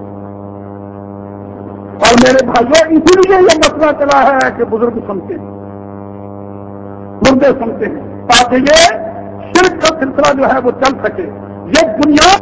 اور میرے بھائیوں، اسی لیے یہ مسئلہ چلا ہے کہ بزرگ سنتے ہیں، مردے سنتے ہیں، تاکہ یہ شرک کا سلسلہ جو ہے وہ چل سکے۔ یہ بنیاد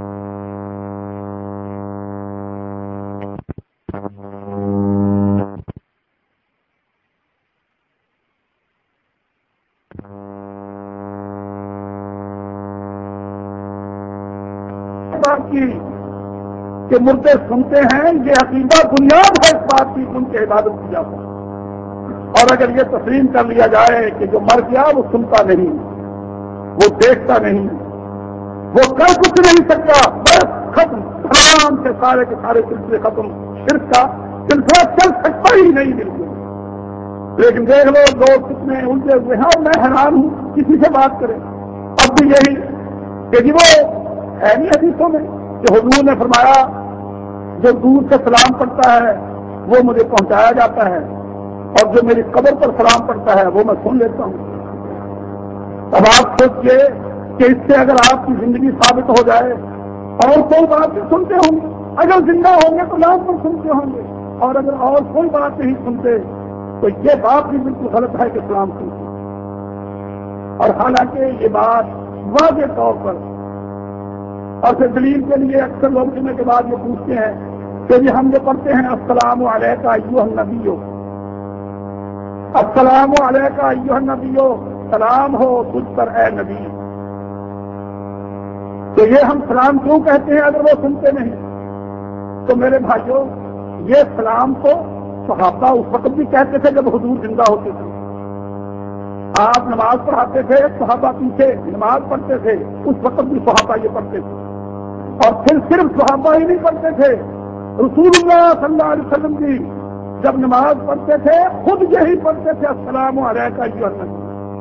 کی کہ مردے سنتے ہیں، یہ عقیدہ بنیاد ہے اس بات کی کہ ان کی عبادت کی جاتی ہے۔ اور اگر یہ تسلیم کر لیا جائے کہ جو مر گیا وہ سنتا نہیں، وہ دیکھتا نہیں، وہ کر کچھ نہیں سکتا، بس ختم، سلام سے سارے کے سارے سلسلے ختم، شرک کا سلسلہ چل سکتا ہی نہیں بالکل۔ لیکن دیکھ لو لوگ کتنے الجھے ہوئے ہیں، اور میں حیران ہوں کسی سے بات کریں اب بھی یہی کہ جی وہ ہے نہیں حدیثوں میں کہ حضور نے فرمایا جو دور سے سلام پڑتا ہے وہ مجھے پہنچایا جاتا ہے، اور جو میری قبر پر سلام پڑتا ہے وہ میں سن لیتا ہوں۔ اب آپ سوچئے کہ اس سے اگر آپ کی زندگی ثابت ہو جائے، اور کوئی بات نہیں سنتے ہوں گے، اگر زندہ ہوں گے تو لازم سنتے ہوں گے، اور اگر اور کوئی بات نہیں سنتے تو یہ بات بھی بالکل غلط ہے کہ سلام سنتے۔ اور حالانکہ یہ بات واضح طور پر، اور پھر دلیل کے لیے اکثر لوگ سننے کے بعد یہ پوچھتے ہیں کہ جی ہم جو پڑھتے ہیں السلام علیکہ ایھا النبی، السلام علیکہ ایھا النبی، سلام ہو تجھ پر اے نبی، تو یہ ہم سلام کیوں کہتے ہیں اگر وہ سنتے نہیں؟ تو میرے بھائیوں، یہ سلام تو صحابہ اس وقت بھی کہتے تھے جب حضور زندہ ہوتے تھے۔ آپ نماز پڑھاتے تھے، صحابہ پیچھے نماز پڑھتے تھے، اس وقت بھی صحابہ یہ پڑھتے تھے۔ اور پھر صرف صحابہ ہی نہیں پڑھتے تھے، رسول اللہ صلی اللہ علیہ وسلم بھی جب نماز پڑھتے تھے خود یہی پڑھتے تھے، السلام علیکہ ایھا النبی۔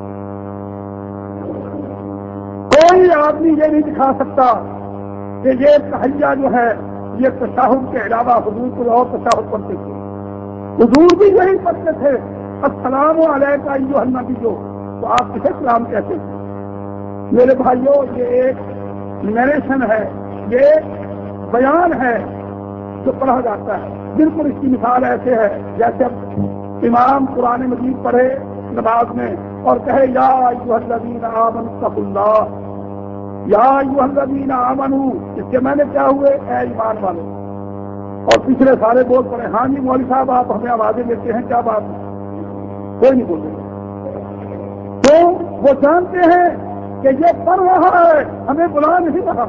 کوئی آدمی یہ نہیں دکھا سکتا کہ یہ تحیہ جو ہے یہ تشہد کے علاوہ حضور کو اور تشہد پڑھتے تھے، حضور بھی یہی پڑھتے تھے، السلام علیکہ ایھا النبی، تو آپ کسے سلام کہتے ہیں؟ میرے بھائیوں، یہ ایک نیریشن ہے، یہ ایک بیان ہے جو پڑھا جاتا ہے۔ بالکل اس کی مثال ایسے ہے جیسے اب امام قرآن مجید پڑھے نماز میں اور کہے یا ایھا الذین آمنوا اتقوا اللہ، یا ایھا الذین آمنوا، اس کے میں نے کیا ہوئے؟ اے ایمان والے۔ اور پچھلے سارے بول پڑے ہاں جی مولوی صاحب آپ ہمیں آوازیں دیتے ہیں، کیا بات ہے؟ کوئی نہیں بولے۔ تو وہ جانتے ہیں کہ یہ پڑھ رہا ہے، ہمیں بلا نہیں رہا،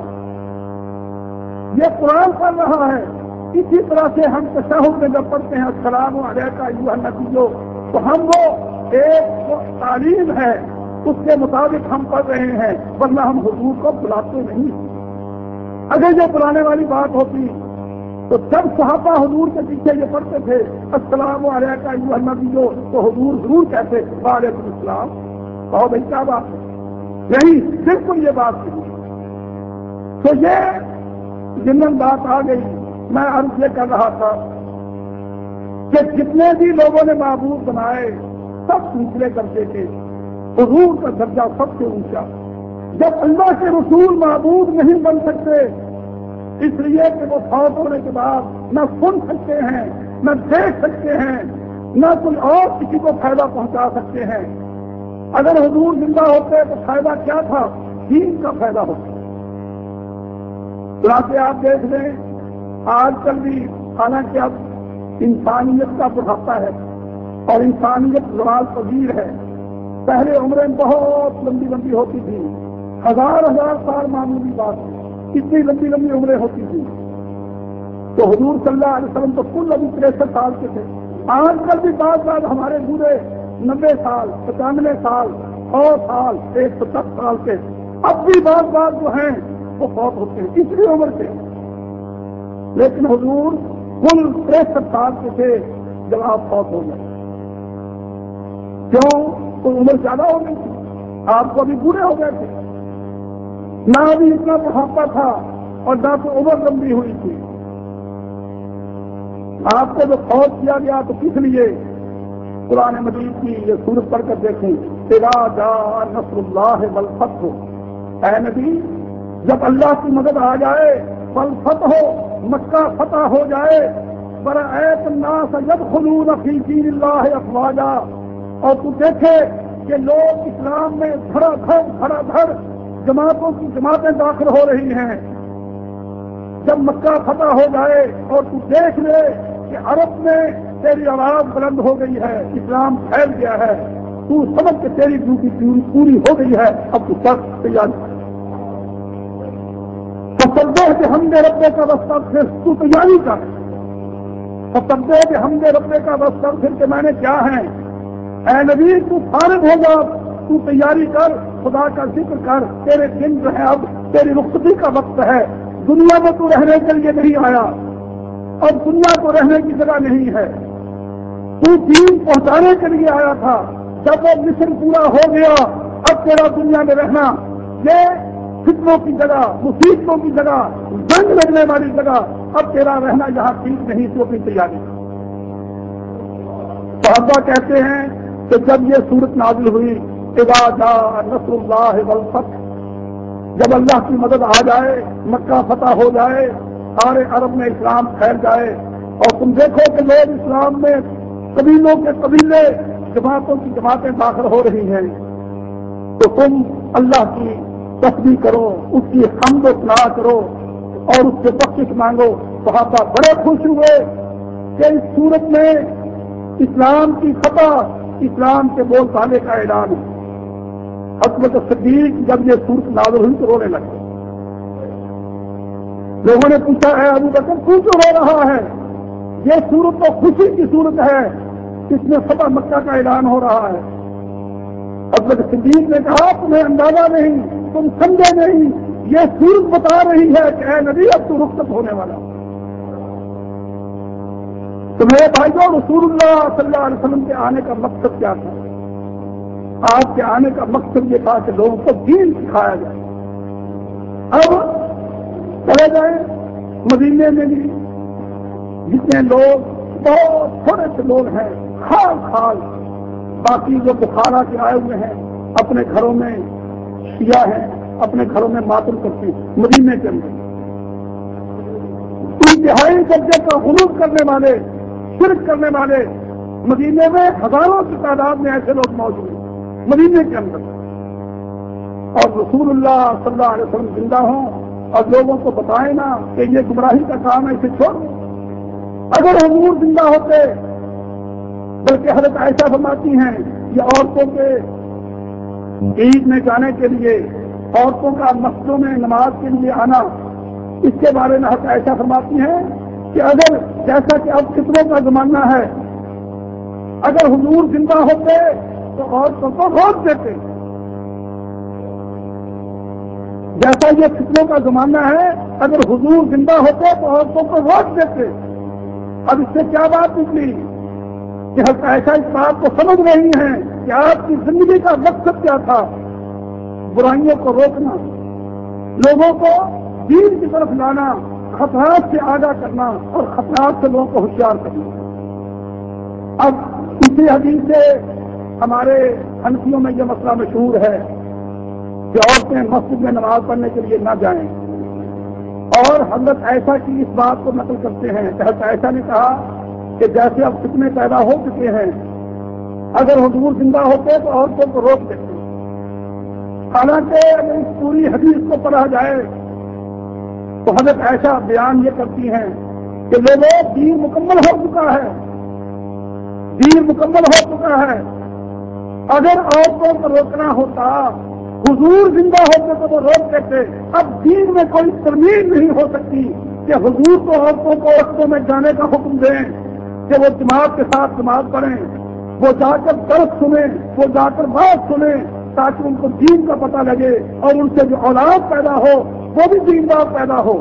یہ قرآن پڑھ رہا ہے۔ اسی طرح سے ہم تشہد میں جب پڑھتے ہیں السلام علیکہ ایھا النبی، تو ہم وہ ایک تعلیم ہے اس کے مطابق ہم پڑھ رہے ہیں، ورنہ ہم حضور کو بلاتے نہیں۔ اگر یہ بلانے والی بات ہوتی تو جب صحابہ حضور کے پیچھے یہ پڑھتے تھے السلام علیکم ایھا النبی، تو حضور ضرور کہتے وعلیکم السلام۔ کہو بھائی کیا بات ہے؟ یہی بالکل یہ بات نہیں۔ تو یہ ضمن بات آ گئی۔ میں عرض یہ کر رہا تھا کہ جتنے بھی لوگوں نے معبود بنائے سب دوسرے درجے کے، حضور کا درجہ سب سے اونچا۔ جب اللہ کے رسول معبود نہیں بن سکتے اس لیے کہ وہ فوت ہونے کے بعد نہ سن سکتے ہیں، نہ دیکھ سکتے ہیں، نہ کوئی اور کسی کو فائدہ پہنچا سکتے ہیں۔ اگر حضور زندہ ہوتے تو فائدہ کیا تھا؟ دین کا فائدہ ہوتا۔ چنانچہ آپ دیکھ لیں آج کل بھی، حالانکہ اب انسانیت کا بڑھاپا ہے اور انسانیت زوال پذیر ہے، پہلے عمریں بہت لمبی لمبی ہوتی تھی، ہزار ہزار سال معمولی بات ہے، کتنی لمبی لمبی عمریں ہوتی تھی۔ تو حضور صلی اللہ علیہ وسلم تو کل ابھی 63 سال کے تھے۔ آج کل بھی بعض ہمارے بوڑھے 90 سال 95 سال 100 سال 110 سال کے، اب بھی بعض جو ہیں وہ فوت ہوتے ہیں اتنی عمر کے۔ لیکن حضور کل 63 سال کے تھے جب آپ فوت ہو گئے۔ کیوں؟ تو عمر زیادہ ہو گئی تھی، آپ کو ابھی بوڑھے ہو گئے تھے، نہ ابھی اتنا بڑھاپا تھا اور نہ تو عمر لمبی ہوئی تھی۔ آپ کو جو فوت کیا گیا تو کس لیے؟ قرآن مجید کی یہ سورت پڑھ کر دیکھیں، اذا جاء نصر اللہ والفتح۔ اے نبی، جب اللہ کی مدد آ جائے، والفتح، مکہ فتح ہو جائے، ورأیت الناس یدخلون فی دین اللہ افواجا، اور تو دیکھے کہ لوگ اسلام میں دھڑا دھڑ جماعتوں کی جماعتیں داخل ہو رہی ہیں۔ جب مکہ فتح ہو جائے اور تو دیکھ لے کہ عرب میں تیری آواز بلند ہو گئی ہے، اسلام پھیل گیا ہے، تو سمجھ کہ تیری ڈیوٹی پوری ہو گئی ہے، اب تو سخت تیاری فتح کہ ہم نے ربے کا واسطہ پھر تو تیاری کر، فتح کہ ہم نے ربے کا واسطہ پھر کہ میں نے کیا ہے۔ اے نبی تو فارغ ہو جا، تو تیاری کر، خدا کا ذکر کر، تیرے دن جو ہے اب تیری رخصتی کا وقت ہے۔ دنیا میں تو رہنے کے لیے نہیں آیا اور دنیا کو رہنے کی جگہ نہیں ہے، تو دین پہنچانے کے لیے آیا تھا۔ جب وہ مشن پورا ہو گیا اب تیرا دنیا میں رہنا یہ فتنوں کی جگہ، مصیبتوں کی جگہ، جنگ لگنے والی جگہ، اب تیرا رہنا یہاں ٹھیک نہیں، تو اپنی تیاری۔ صحابہ کہتے ہیں کہ جب یہ صورت نازل ہوئی اذا جاء نصر اللہ والفتح، جب اللہ کی مدد آ جائے، مکہ فتح ہو جائے، سارے عرب میں اسلام پھیل جائے، اور تم دیکھو کہ لوگ اسلام میں قبیلوں کے قبیلے، جماعتوں کی جماعتیں داخل ہو رہی ہیں، تو تم اللہ کی تسبیح کرو، اس کی حمد و ثنا کرو اور اس سے بخشش مانگو۔ صحابہ بڑے خوش ہوئے کہ اس صورت میں اسلام کی فتح، اسلام کے بول بانے کا اعلان ہے۔ حضرت صدیق جب یہ صورت نازل ہوئی تو رونے لگے۔ لوگوں نے پوچھا ہے ابو بکر تو کیوں رو رہا ہے؟ یہ صورت تو خوشی کی صورت ہے، اس میں فتح مکہ کا اعلان ہو رہا ہے۔ حضرت صدیق نے کہا تمہیں اندازہ نہیں، تم سمجھے نہیں، یہ صورت بتا رہی ہے کہ اے نبی اب تو رخصت ہونے والا۔ تو میرے بھائیوں، رسول اللہ صلی اللہ علیہ وسلم کے آنے کا مقصد کیا تھا؟ آپ کے آنے کا مقصد یہ تھا کہ لوگوں کو دین سکھایا جائے۔ اب چلے جائیں مدینے میں بھی جتنے لوگ، بہت تھوڑے سے لوگ ہیں، خال باقی جو بخارا کے آئے ہوئے ہیں اپنے گھروں میں شیعہ ہیں، اپنے گھروں میں ماتم کرتے ہیں۔ مدینے کے اندر انتہائی درجے کا غلو کرنے والے، شرک کرنے والے مدینے میں ہزاروں کی تعداد میں ایسے لوگ موجود ہیں مدینے کے اندر، اور رسول اللہ صلی اللہ علیہ وسلم زندہ ہوں اور لوگوں کو بتائیں نا کہ یہ گمراہی کا کام ہے، اسے چھوڑ۔ اگر حضور زندہ ہوتے، بلکہ حضرت عائشہ فرماتی ہیں یہ عورتوں کے عید میں جانے کے لیے، عورتوں کا مسجدوں میں نماز کے لیے آنا، اس کے بارے میں حضرت عائشہ فرماتی ہیں کہ اگر جیسا کہ اب فتنوں کا زمانہ ہے، اگر حضور زندہ ہوتے تو عورتوں کو روک دیتے. جیسا یہ فتنوں کا زمانہ ہے، اگر حضور زندہ ہوتے تو عورتوں کو روک دیتے. اب اس سے کیا بات نکلی کہ حضرت عائشہ اس بات کو سمجھ رہی ہیں کہ آپ کی زندگی کا مقصد کیا تھا؟ برائیوں کو روکنا، لوگوں کو دین کی طرف لانا، خطرات سے آگاہ کرنا اور خطرات سے لوگوں کو ہوشیار کرنا. اب اسی حدیث سے ہمارے حنفیوں میں یہ مسئلہ مشہور ہے کہ عورتیں مسجد میں نماز پڑھنے کے لیے نہ جائیں، اور حضرت عائشہ کی اس بات کو نقل کرتے ہیں کہ حضرت عائشہ نے کہا کہ جیسے اب فتنے پیدا ہو چکے ہیں، اگر حضور زندہ ہوتے تو عورتوں کو روک دیتے. حالانکہ اگر اس پوری حدیث کو پڑھا جائے تو حضرت عائشہ بیان یہ کرتی ہیں کہ لوگوں دین مکمل ہو چکا ہے، دین مکمل ہو چکا ہے. اگر عورتوں کو روکنا ہوتا، حضور زندہ ہوتے تو وہ روک دیتے. اب دین میں کوئی ترمیم نہیں ہو سکتی کہ حضور کو عورتوں کو رقصوں میں جانے کا حکم دیں کہ وہ جماعت کے ساتھ نماز پڑھیں، وہ جا کر درس سنیں، وہ جا کر بات سنیں تاکہ ان کو دین کا پتہ لگے اور ان سے جو اولاد پیدا ہو وہ بھی دیندار پیدا ہو.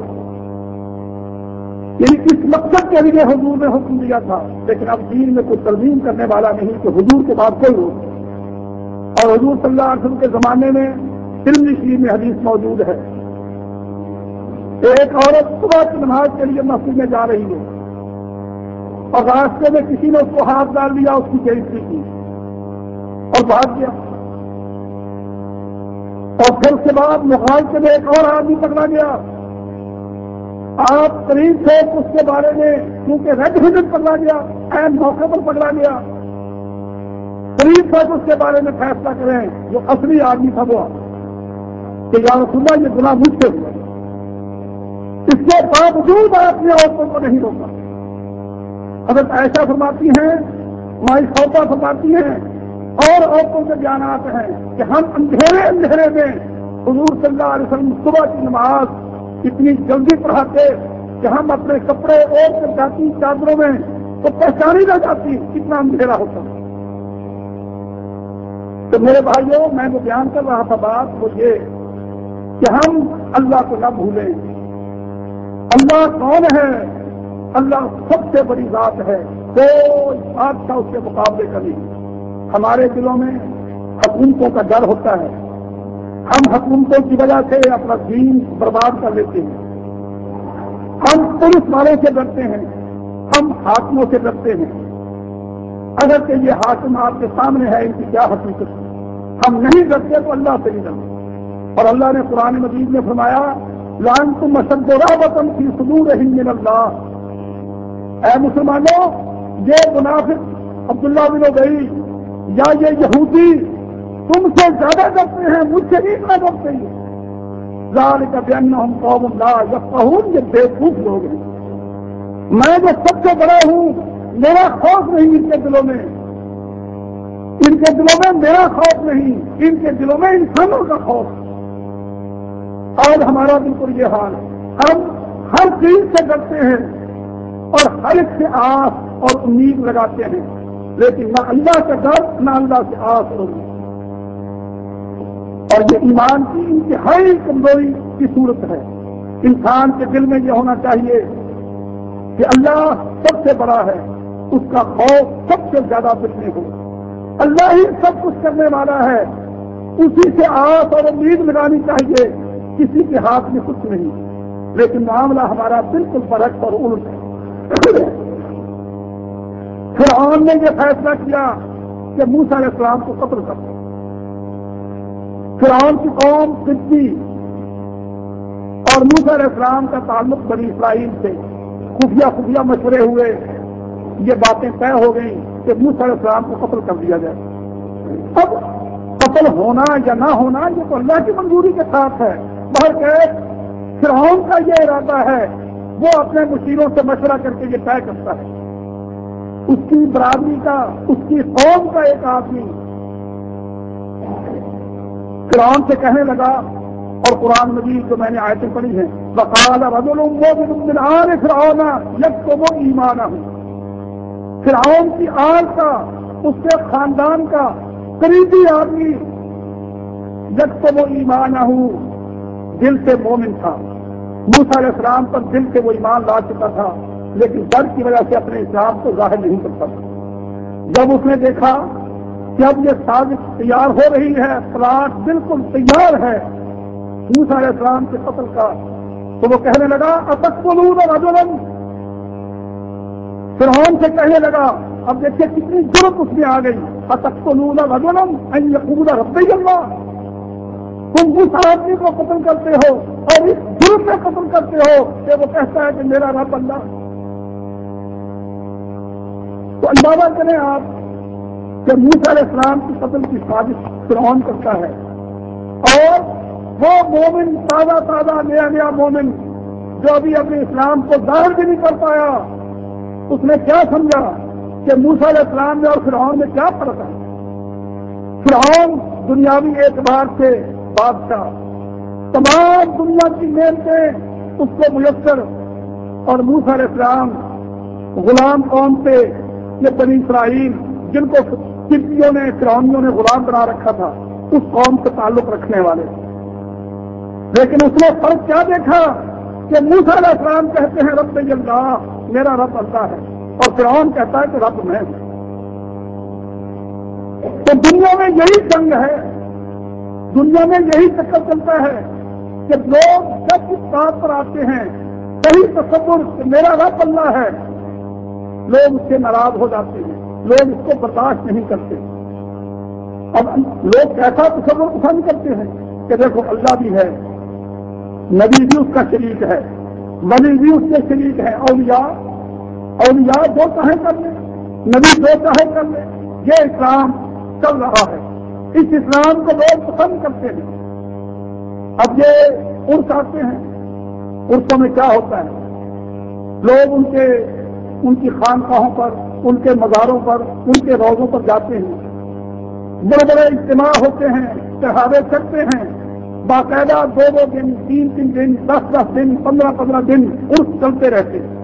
یعنی اس مقصد کے لیے حضور نے حکم دیا تھا. لیکن اب دین میں کوئی ترمیم کرنے والا نہیں کہ حضور کے بعد کوئی ہو. اور حضور صلی اللہ علیہ وسلم کے زمانے میں ترمذی شریف میں حدیث موجود ہے، ایک عورت صبح کی نماز کے لیے مسجد میں جا رہی ہے اور راستے میں کسی نے اس کو ہاتھ ڈال دیا، اس کی بےعزتی کی اور بھاگ گیا. اور پھر اس کے بعد مغالطے میں ایک اور آدمی پکڑا گیا. آپ قریب سے اس کے بارے میں کیونکہ ریڈ ہینڈڈ پکڑا گیا، عین موقع پر پکڑا گیا، قریب سے اس کے بارے میں فیصلہ کریں جو اصلی آدمی تھا وہ کہ یا رسول اللہ یہ گناہ مجھ سے ہوا. اس کے باوجود آپ نے عورتوں کو نہیں روکا. حضرت عائشہ فرماتی ہیں، مائی صوبہ فرماتی ہیں اور عورتوں کے بیانات ہیں کہ ہم اندھیرے میں حضور صلی اللہ علیہ وسلم صبح کی نماز اتنی جلدی پڑھاتے کہ ہم اپنے کپڑے اوڑھ کر جاتی چادروں میں تو پہچانی نہ جاتی، کتنا اندھیرا ہوتا. تو میرے بھائیوں، میں جو بیان کر رہا تھا بات وہ یہ کہ ہم اللہ کو نہ بھولیں. اللہ کون ہے؟ اللہ سب سے بڑی ذات ہے، کوئی بادشاہ اس کے مقابلے کا نہیں. ہمارے دلوں میں حکومتوں کا ڈر ہوتا ہے، ہم حکومتوں کی وجہ سے اپنا دین برباد کر لیتے ہیں. ہم پولیس والوں سے ڈرتے ہیں، ہم حاکموں سے ڈرتے ہیں. اگر کہ یہ حاکم آپ کے سامنے ہے، ان کی کیا حقیقت ہے؟ ہم نہیں ڈرتے تو اللہ سے نہیں ڈرتے. اور اللہ نے قرآن مجید میں فرمایا لَأَنْتُمْ أَشَدُّ رَهْبَةً فِي صُدُورِهِم مِّنَ اللَّهِ. اے مسلمانوں، یہ منافق عبداللہ بن ابی یا یہ یہودی تم سے زیادہ ڈرتے ہیں، مجھ سے بھی اتنا ڈرتے ہیں. ذَلِكَ بِأَنَّهُمْ قَوْمٌ لَا يَفْقَهُونَ. یہ بیوقوف لوگ ہیں. میں جو سب سے بڑا ہوں، میرا خوف نہیں ان کے دلوں میں، ان کے دلوں میں میرا خوف نہیں، ان کے دلوں میں انسانوں کا خوف. آج ہمارا بالکل یہ حال ہے. ہم ہر چیز سے ڈرتے ہیں اور ہر ایک سے آس اور امید لگاتے ہیں، لیکن نہ اللہ کا ڈر نہ اللہ سے آس اور امید. اور یہ ایمان کی انتہائی کمزوری کی صورت ہے. انسان کے دل میں یہ ہونا چاہیے کہ اللہ سب سے بڑا ہے، اس کا خوف سب سے زیادہ دل میں ہو. اللہ ہی سب کچھ کرنے والا ہے، اسی سے آس اور امید لگانی چاہیے، کسی کے ہاتھ میں کچھ نہیں. لیکن معاملہ ہمارا بالکل برعکس اور الٹ ہے. فرعون نے یہ فیصلہ کیا کہ موسیٰ علیہ السلام کو قتل کر دو. فرعون کی قوم قبطی اور موسیٰ علیہ السلام کا تعلق بنی اسرائیل سے خفیہ مشورے ہوئے، یہ باتیں طے ہو گئیں کہ موسیٰ علیہ السلام کو قتل کر دیا جائے. اب قتل ہونا یا نہ ہونا یہ تو اللہ کی منظوری کے ساتھ ہے. بہرکیف فرعون کا یہ ارادہ ہے، وہ اپنے مشیروں سے مشورہ کر کے یہ طے کرتا ہے. اس کی برادری کا، اس کی قوم کا ایک آدمی فرعون سے کہنے لگا، اور قرآن مجید جو میں نے آیتیں پڑھی ہیں، وَقَالَ رَجُلٌ مُّؤْمِنٌ مِّنْ آلِ فِرْعَوْنَ يَكْتُمُ إِيمَانَهُ. فرعون کی آل کا اس کے خاندان کا قریبی آدمی یکسب و ایمان دل سے مومن تھا، موسیٰ علیہ السلام پر دل سے وہ ایمان لا چکا تھا، لیکن ڈر کی وجہ سے اپنے اسلام کو ظاہر نہیں کرتا تھا۔ جب اس نے دیکھا کہ اب یہ سازش تیار ہو رہی ہے، پلاٹ بالکل تیار ہے موسیٰ علیہ السلام کے قتل کا، تو وہ کہنے لگا اتقتلون رجلا، فرعون سے کہنے لگا، اب دیکھیے کتنی جرأت اس میں آ گئی، اتقتلون رجلا ان یقول ربی اللہ، تم اس آدمی کو قتل کرتے ہو اور اس جرم میں قتل کرتے ہو کہ وہ کہتا ہے کہ میرا رب اللہ۔ تو اندازہ کریں آپ کہ موسیٰ علیہ السلام کی قتل کی سازش فرعون کرتا ہے، اور وہ مومن تازہ نیا مومن جو ابھی اپنے اسلام کو ظاہر بھی نہیں کر پایا، اس نے کیا سمجھا کہ موسیٰ علیہ السلام میں اور فرعون میں کیا فرق ہے۔ فرعون دنیاوی اعتبار سے بادشاہ، تمام دنیا کی نعمتیں اس کو میسر، اور موسیٰ علیہ السلام غلام قوم سے، یہ بنی اسرائیل جن کو قبطیوں نے فرعونیوں نے غلام بنا رکھا تھا، اس قوم سے تعلق رکھنے والے۔ لیکن اس نے فرق کیا دیکھا کہ موسیٰ علیہ السلام کہتے ہیں رب اللہ، میرا رب اللہ ہے، اور فرعون کہتا ہے کہ رب میں ہوں۔ تو دنیا میں یہی جنگ ہے، دنیا میں یہی چکر چلتا ہے کہ لوگ جب اس بات پر آتے ہیں صحیح تصور کہ میرا رب اللہ ہے، لوگ اس سے ناراض ہو جاتے ہیں، لوگ اس کو برداشت نہیں کرتے۔ اب لوگ کیسا تصور پسند کرتے ہیں کہ دیکھو اللہ بھی ہے، نبی بھی اس کا شریک ہے، ولی بھی اس کے شریک ہے، اولیاء جو چاہے کر لیں، نبی جو چاہے کر لیں، یہ اسلام چل رہا ہے، اس اسلام کو لوگ پسند کرتے ہیں۔ اب یہ عرس آتے ہیں، عرسوں میں کیا ہوتا ہے، لوگ ان کی خانقاہوں پر، ان کے مزاروں پر، ان کے روضوں پر جاتے ہیں، بڑے بڑے اجتماع ہوتے ہیں، چڑھاوے چڑھتے ہیں، باقاعدہ 2 دن، 3 دن، 10 دن، 15 دن عرس چلتے رہتے ہیں۔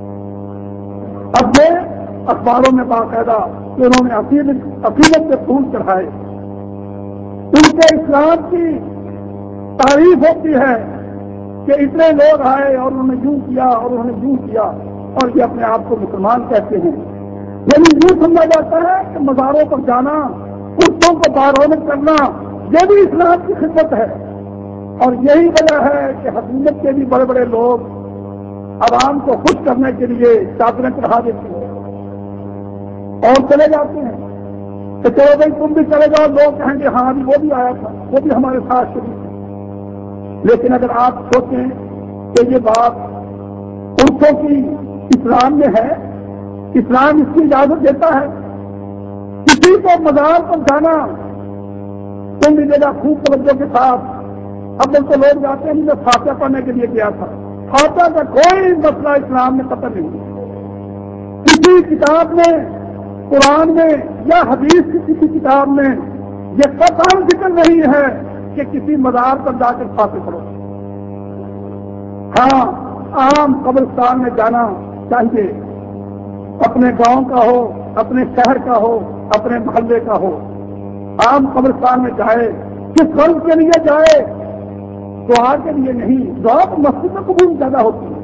اب یہ اخباروں میں باقاعدہ کہ انہوں نے عقیدت کے پھول چڑھائے، ان کے اسلام کی تعریف ہوتی ہے کہ اتنے لوگ آئے اور انہوں نے یوں کیا اور انہوں نے یوں کیا، اور یہ اپنے آپ کو مسلمان کہتے ہیں۔ یعنی یوں سمجھا جاتا ہے کہ مزاروں پر جانا، عرسوں کو بارونق کرنا، یہ بھی اسلام کی خدمت ہے۔ اور یہی وجہ ہے کہ حکومت کے بھی بڑے بڑے لوگ عوام کو خوش کرنے کے لیے چادریں چڑھا دیتے ہیں اور چلے جاتے ہیں کہ چلو بھائی تم بھی چلے جاؤ، لوگ کہیں گے ہاں ابھی وہ بھی آیا تھا، وہ بھی ہمارے ساتھ شریک ہے۔ لیکن اگر آپ سوچیں کہ یہ بات عرسوں کی اسلام میں ہے، اسلام اس کی اجازت دیتا ہے، کسی کو مزار پر جانا تم بھی جگہ خوب توجہ کے ساتھ، اب تو لوگ جاتے ہیں، میں فاتحہ پڑھنے کے لیے گیا تھا، فاتحہ کا کوئی مسئلہ اسلام میں قطع نہیں، کسی کتاب میں، قرآن میں یا حدیث کی کسی کتاب میں یہ قطعاً ذکر نہیں ہے کہ کسی مزار پر جا کر فاتحہ کرو۔ ہاں، عام قبرستان میں جانا چاہیے، اپنے گاؤں کا ہو، اپنے شہر کا ہو، اپنے محلے کا ہو، عام قبرستان میں جائے، کس غرض کے لیے جائے؟ دعا کے لیے نہیں، دعا تو مسجد میں قبول زیادہ ہوتی ہے،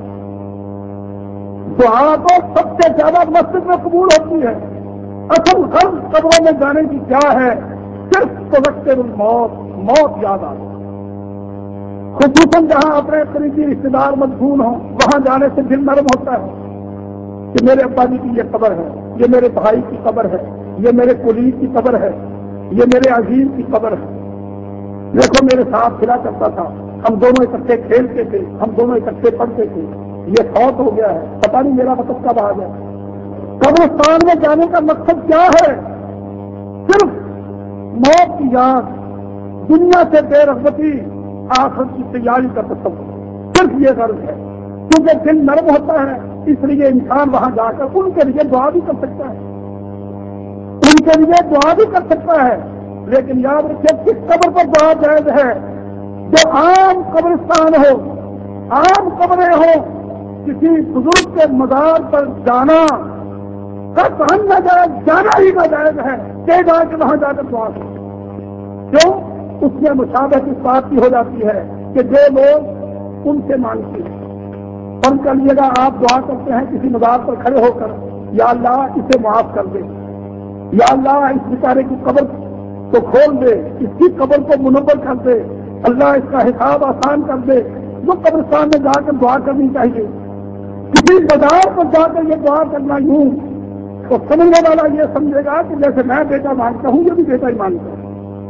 دعا تو سب سے زیادہ مسجد میں قبول ہوتی ہے۔ اصل غرض قبروں میں جانے کی کیا ہے؟ صرف تذکر الموت، موت یاد آ جائے، خصوصاً جہاں اپنے قریبی رشتے دار مدفون ہوں، وہاں جانے سے دل نرم ہوتا ہے کہ میرے ابا جی کی یہ قبر ہے، یہ میرے بھائی کی قبر ہے، یہ میرے کولیگ کی قبر ہے، یہ میرے عزیز کی قبر ہے۔ دیکھو میرے ساتھ کھلا کرتا تھا، ہم دونوں اکٹھے کھیلتے تھے، ہم دونوں اکٹھے پڑھتے تھے، یہ فوت ہو گیا ہے، پتہ نہیں میرا مطلب کب آ گیا۔ قبرستان میں جانے کا مقصد کیا ہے؟ صرف موت کی یاد، دنیا سے بے رغبتی، آخرت کی تیاری کا تصور، صرف یہ غرض ہے۔ کیونکہ دل نرم ہوتا ہے، اس لیے انسان وہاں جا کر ان کے لیے دعا بھی کر سکتا ہے، ان کے لیے دعا بھی کر سکتا ہے۔ لیکن یاد رکھیں کس قبر پر دعا جائز ہے؟ جو عام قبرستان ہو، عام قبریں ہو، کسی بزرگ کے مزار پر جانا قطعاً ناجائز، جانا ہی ناجائز ہے کہ جا کے وہاں جا کر دعا کریں. کیوں؟ اس میں مشابہت اس بات کی ہو جاتی ہے کہ جو لوگ ان سے مانگتے ہیں. فرض کر لیجیے گا آپ دعا کرتے ہیں کسی مزار پر کھڑے ہو کر، یا اللہ اسے معاف کر دے، یا اللہ اس بیچارے کی قبر کو کھول دے، اس کی قبر کو منور کر دے، اللہ اس کا حساب آسان کر دے. وہ قبرستان میں جا کر دعا کرنی چاہیے. کسی بازار پر جا کر یہ دعا کرنا یوں تو سمجھنے والا یہ سمجھے گا کہ جیسے میں بیٹا مانگتا ہوں یہ بھی بیٹا ہی مانگتا ہے،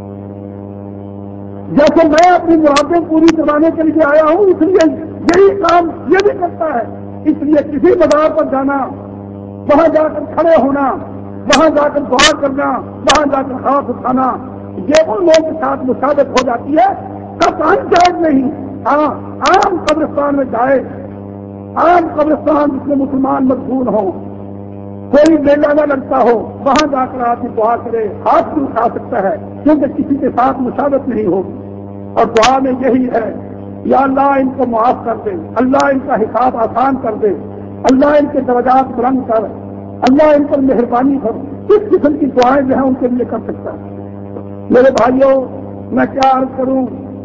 جیسے میں اپنی مرادیں پوری کروانے کے لیے آیا ہوں اس لیے یہی کام یہ بھی کرتا ہے. اس لیے کسی بازار پر جانا، وہاں جا کر کھڑے ہونا، وہاں جا کر دعا کرنا، وہاں جا کر ہاتھ اٹھانا، یہ ان لوگوں کے ساتھ مشابہت ہو جاتی ہے. قطعاً جائز نہیں. ہاں، عام قبرستان میں جائے، عام قبرستان جس میں مسلمان مدفون ہوں، کوئی میلہ نہ لگتا ہو، وہاں جا کر آدمی دعا کرے، ہاتھ بھی اٹھا سکتا ہے کیونکہ کسی کے ساتھ مشابہت نہیں ہوگی. اور دعا میں یہی ہے، یا اللہ ان کو معاف کر دے، اللہ ان کا حساب آسان کر دے، اللہ ان کے درجات بلند کر، اللہ ان پر مہربانی کر. کس قسم کی دعائیں جو ہیں ان کے لیے کر سکتا ہے. میرے بھائیوں، میں کیا عرض کروں،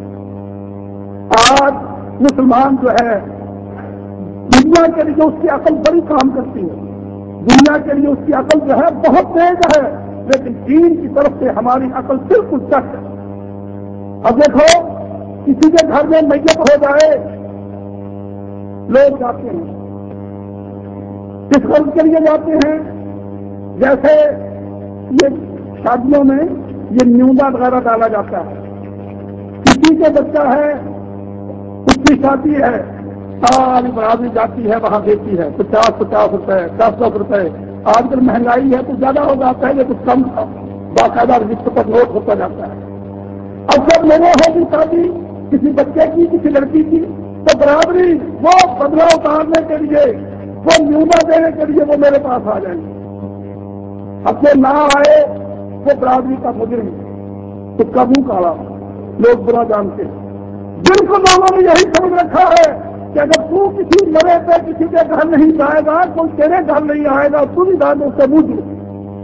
آج مسلمان جو ہے دنیا کے لیے اس کی عقل بڑی کام کرتی ہے، دنیا کے لیے اس کی عقل جو ہے بہت تیز ہے، لیکن دین کی طرف سے ہماری عقل بالکل چک ہے. اب دیکھو، کسی کے گھر میں میت ہو جائے، لوگ جاتے ہیں. کس غرض کے لیے جاتے ہیں؟ جیسے یہ شادیوں میں یہ نیوندا وغیرہ ڈالا جاتا ہے. کسی کے بچہ ہے، اس کی شادی ہے، ساری برادری جاتی ہے، وہاں دیتی ہے 50 روپے، 10 روپے. آج کل مہنگائی ہے تو زیادہ ہو جاتا ہے، یہ کچھ کم تھا، باقاعدہ رجسٹر پر نوٹ ہوتا جاتا ہے. اب جب میرے ہوگی شادی کسی بچے کی، کسی لڑکی کی، تو برادری وہ بدلا اتارنے کے لیے، وہ نیوندا دینے کے لیے وہ میرے پاس آ جائیں گے. اب جو نہ آئے وہ برادری کا مجرم، تو کبھی کالا، لوگ برا جانتے ہیں. بالکل لوگوں نے یہی سمجھ رکھا ہے کہ اگر تو کسی مرے پہ کسی کے گھر نہیں جائے گا، کوئی تیرے گھر نہیں آئے گا، تو بھی جا کر اس سے منہ جھلس،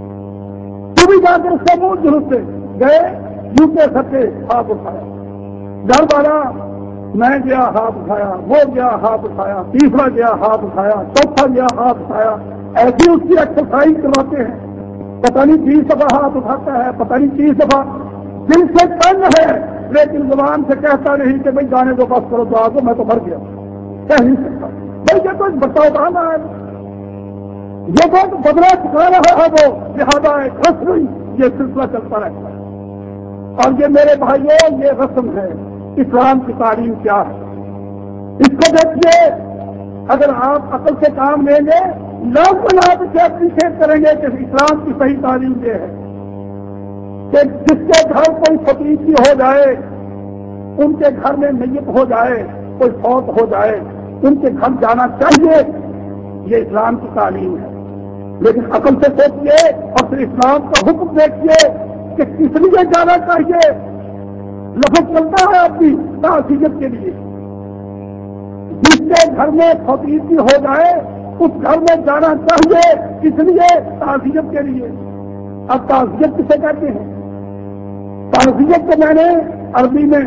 تو بھی جا کر اس سے منہ جھلستے گئے. جوتے سکے، ہاتھ اٹھایا، گھر والا، میں گیا ہاتھ اٹھایا، وہ گیا ہاتھ اٹھایا، تیسرا گیا ہاتھ اٹھایا، چوتھا گیا ہاتھ اٹھایا. ایسی اس کی ایکسرسائز کرواتے ہیں. پتہ نہیں 30 دفعہ ہاتھ اٹھاتا ہے، پتہ نہیں 30 دفعہ. دل سے تنگ ہے لیکن زبان سے کہتا نہیں کہ بھائی جانے کو بس کرو دعا کو، میں تو مر گیا، کہہ نہیں سکتا. بھائی یہ تو بتاؤ بہانا ہے، یہ بہت بدلا چکا رہا ہے، وہ لہٰذا ایک رسم یہ سلسلہ چلتا رہتا ہے. اور یہ میرے بھائیوں یہ رسم ہے. اسلام کی تعلیم کیا ہے اس کو دیکھیے. اگر آپ عقل سے کام لیں گے، لوگ آپ اسے اپریشیٹ کریں گے کہ اسلام کی صحیح تعلیم یہ ہے کہ جس کے گھر کوئی فتیسی ہو جائے، ان کے گھر میں میت ہو جائے، کوئی فوت ہو جائے، ان کے گھر جانا چاہیے. یہ اسلام کی تعلیم ہے. لیکن عقل سے سوچیے اور پھر اسلام کا حکم دیکھیے کہ کس لیے جانا چاہیے. لفظ چلتا ہے اپنی تعزیت کے لیے. جس کے گھر میں فتیسی ہو جائے اس گھر میں جانا چاہیے، اس لیے تعزیت کے لیے. اب تعزیت کسے کہتے ہیں؟ تعزیت کو میں نے عربی میں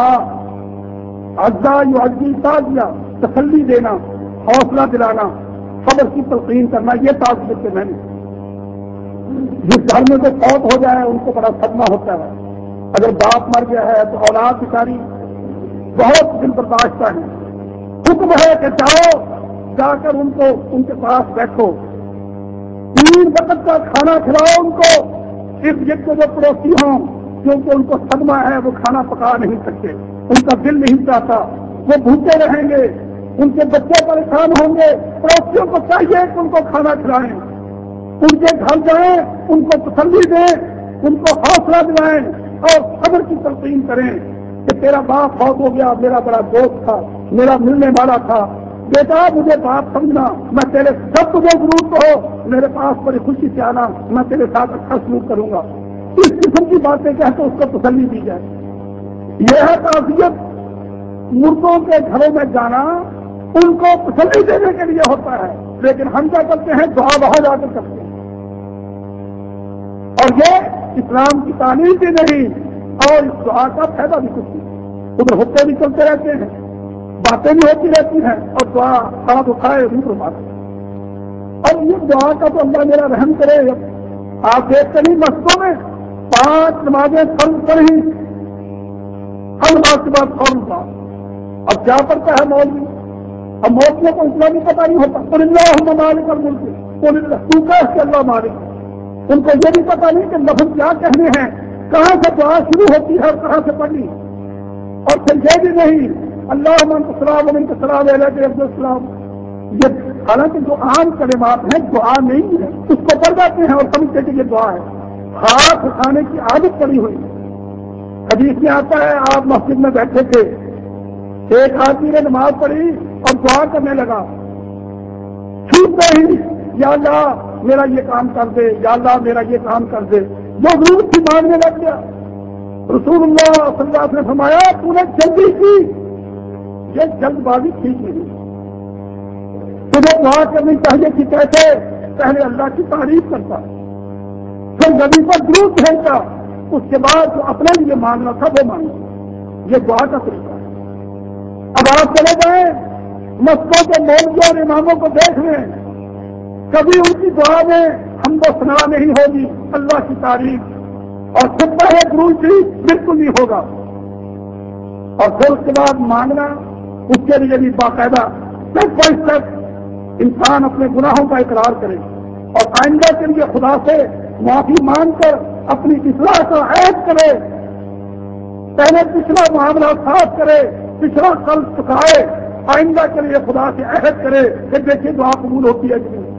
عزا یعزی تعزیہ، تسلی دینا، حوصلہ دلانا، خبر کی تلقین کرنا، یہ تعزیت کے میں نے. جس گھر میں کوئی فوت ہو جائے ان کو بڑا صدمہ ہوتا ہے. اگر باپ مر گیا ہے تو اولاد بیچاری بہت دل برداشتہ ہے. حکم ہے کہ جاؤ، جا کر ان کو ان کے پاس بیٹھو، 3 وقت کا کھانا کھلاؤ ان کو. اس جگ کے جو پڑوسی ہوں کیونکہ ان کو صدمہ ہے، وہ کھانا پکا نہیں سکتے، ان کا دل نہیں چاہتا، وہ بھوکے رہیں گے، ان کے بچے پریشان ہوں گے. پڑوسیوں کو چاہیے کہ ان کو کھانا کھلائیں، ان کے گھر جائیں، ان کو تسلی دیں، ان کو حوصلہ دلائیں اور صبر کی تلقین کریں کہ تیرا باپ فوت ہو گیا، میرا بڑا دوست تھا، میرا ملنے والا تھا، بیٹا مجھے باپ سمجھنا، میں تیرے جب تجھے ضرورت ہو میرے پاس بڑی خوشی سے آنا، میں تیرے ساتھ اچھا سلوک کروں گا. اس قسم کی باتیں کہہ کے اس کو تسلی دی جائے. یہ ہے تعزیت. مردوں کے گھروں میں جانا ان کو تسلی دینے کے لیے ہوتا ہے، لیکن ہم کیا کرتے ہیں؟ دعا وہاں جا کر کرتے ہیں. اور یہ اسلام کی تعلیم بھی نہیں، اور اس دعا کا فائدہ بھی کچھ نہیں۔ ادھر حصے بھی چلتے رہتے ہیں، باتیں بھی ہوتی رہتی ہیں، اور دعا ہاتھ اٹھائے روح بات۔ اور یہ دعا کا تو اللہ میرا رحم کرے، آپ دیکھتے نہیں مسجدوں میں 5 نمازیں فرض پڑھی، ہر نماز کے بعد فوراً دعا۔ اب کیا پڑتا ہے مولوی؟ اب مولویوں کو اتنا بھی پتا نہیں ہوتا، قل اللہم مالک الملک، قل تو کہہ کے اللہ مالک۔ ان کو یہ بھی پتا نہیں کہ لفظ کیا کہنے ہیں، کہاں سے دعا شروع ہوتی ہے اور کہاں سے پڑھنی۔ اور پھر یہ بھی نہیں اللہم انت السلام و منک السلام علیک یرد السلام، یہ حالانکہ جو عام کلمات ہیں دعا نہیں ہے، اس کو پڑھ جاتے ہیں اور سمجھتے کہ یہ دعا ہے۔ ہاتھ اٹھانے کی عادت پڑی ہوئی۔ حدیث میں آتا ہے آپ مسجد میں بیٹھے تھے، ایک آدمی نے نماز پڑھی اور دعا کرنے لگا، چھوٹتے ہی یا اللہ میرا یہ کام کر دے، یا اللہ میرا یہ کام کر دے، جو ضرورت تھی مانگنے لگ گیا۔ رسول اللہ صلی اللہ علیہ وسلم نے فرمایا تو نے جلدی کی، یہ جلد بازی ٹھیک نہیں۔ تجھے دعا کرنی چاہیے کہ کیسے؟ پہلے اللہ کی تعریف کرتا، پھر نبی پر درود بھیجتا، اس کے بعد جو اپنے لیے مانگنا تھا وہ مانگنا۔ یہ دعا کا طریقہ ہے۔ اب آپ چلے جائیں مسجدوں کے مولویوں اور اماموں کو دیکھ لیں، کبھی ان کی دعا میں حمد و ثنا نہیں ہوگی، اللہ کی تعریف اور خطبہ درود شریف بالکل نہیں ہوگا۔ اور پھر اس کے بعد مانگنا، اس کے لیے بھی باقاعدہ اسٹیپ بائی اسٹیپ انسان اپنے گناہوں کا اقرار کرے اور آئندہ کے لیے خدا سے معافی مانگ کر اپنی اصلاح کا عہد کرے، پہلے پچھلا معاملہ صاف کرے، پچھلا قلب سکھائے، آئندہ کے لیے خدا سے عہد کرے کہ دیکھیے دعا قبول ہوتی ہے کہ نہیں۔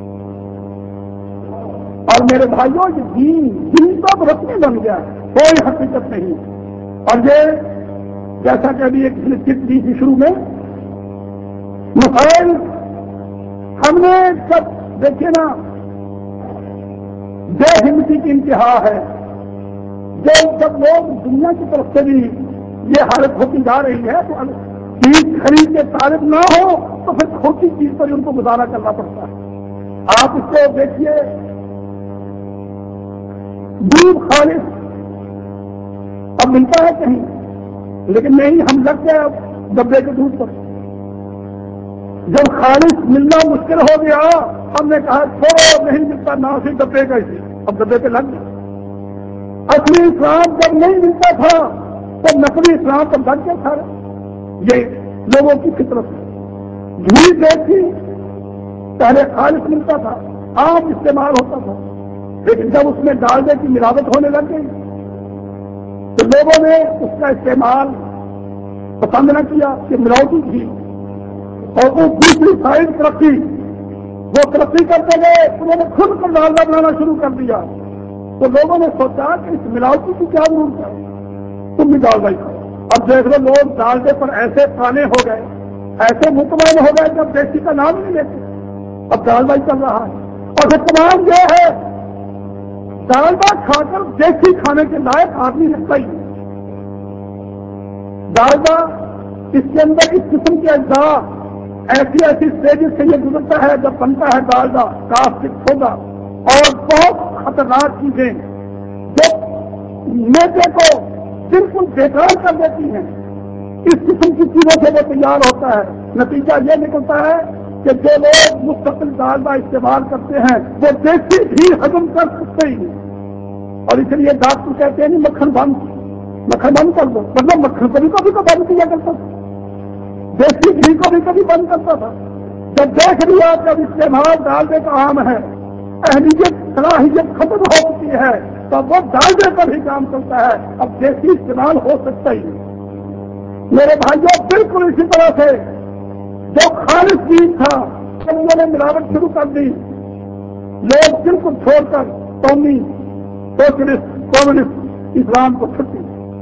اور میرے بھائیوں یہ دین تو رسمی بن گیا، کوئی حقیقت نہیں۔ اور یہ جیسا کہ ابھی ایک چٹ دی تھی شروع میں، مسائل ہم نے سب دیکھیے نا، بے ہمتی کی انتہا ہے۔ جب لوگ دنیا کی طرف سے بھی یہ حالت ہوتی جا رہی ہے تو چیز خرید کے طالب نہ ہو تو پھر چھوٹی چیز پر ان کو گزارا کرنا پڑتا ہے۔ آپ اس کو دیکھیے، دودھ خالص اب ملتا ہے کہیں، لیکن نہیں، ہم لگ گئے اب ڈبے کے دودھ پر۔ جب خالص ملنا مشکل ہو گیا ہم نے کہا چھوڑو نہیں ملتا نہ صرف ڈبے کا ہی، اب ڈبے پہ لگ گئے۔ اصلی اسلام جب نہیں ملتا تھا تو نقلی اسلام پر لگ گیا تھا۔ یہ لوگوں کی فطرت ہے۔ گھی دیکھی پہلے خالص ملتا تھا، عام استعمال ہوتا تھا، لیکن جب اس میں ڈالڈے کی ملاوٹ ہونے لگ گئی تو لوگوں نے اس کا استعمال پسند نہ کیا کہ ملاوٹی گھی، اور وہ دوسری سائڈ ترقی، وہ ترقی کرتے گئے، انہوں نے خود کو ڈالڈا بنانا شروع کر دیا۔ تو لوگوں نے سوچا کہ اس ملاوٹی کی کیا ضرورت ہے، تم بھی ڈالڈا ہی کھاؤ۔ اب دیکھ لو لوگ ڈالڈے پر ایسے پانے ہو گئے، ایسے مطمئن ہو گئے کہ اب دیسی کا نام ہی نہیں لیتے، اب ڈالڈا ہی چل رہا ہے۔ اور پھر تمام یہ ہے ڈالڈا کھا کر دیسی کھانے کے لائق آدمی رہتا ہی نہیں۔ ڈالڈا اس کے اندر اس قسم کے اجزاء ایسی اسٹیجز سے یہ گزرتا ہے جب بنتا ہے ڈالڈا، کاسٹک سوڈا اور بہت خطرناک چیزیں جو میدے کو بالکل بیکار کر دیتی ہیں، اس قسم کی چیزوں سے وہ تیار ہوتا ہے۔ نتیجہ یہ نکلتا ہے کہ جو لوگ مستقل ڈالڈا استعمال کرتے ہیں وہ دیسی گھی ہضم کر سکتے ہی نہیں، اور اس لیے ڈاکٹر کہتے ہیں نہیں مکھن بند کر دو، مطلب مکھن کو بھی کبھی کو بند کیا کرتا تھا، دیسی گھی کو بھی کبھی بند کرتا تھا۔ جب دیکھ لیا جب استعمال ڈالڈے کا عام ہے، اہلیت صلاحیت ختم ہو چکی ہے، تب وہ ڈالڈے پر ہی کام کرتا ہے، اب دیسی استعمال ہو سکتا ہی نہیں۔ میرے بھائیوں بالکل اسی طرح سے جو خالص دین تھا جب انہوں نے ملاوٹ شروع کر دی، لوگ بالکل چھوڑ کر قومی سوشلسٹ کمیونسٹ اسلام کو چھٹی،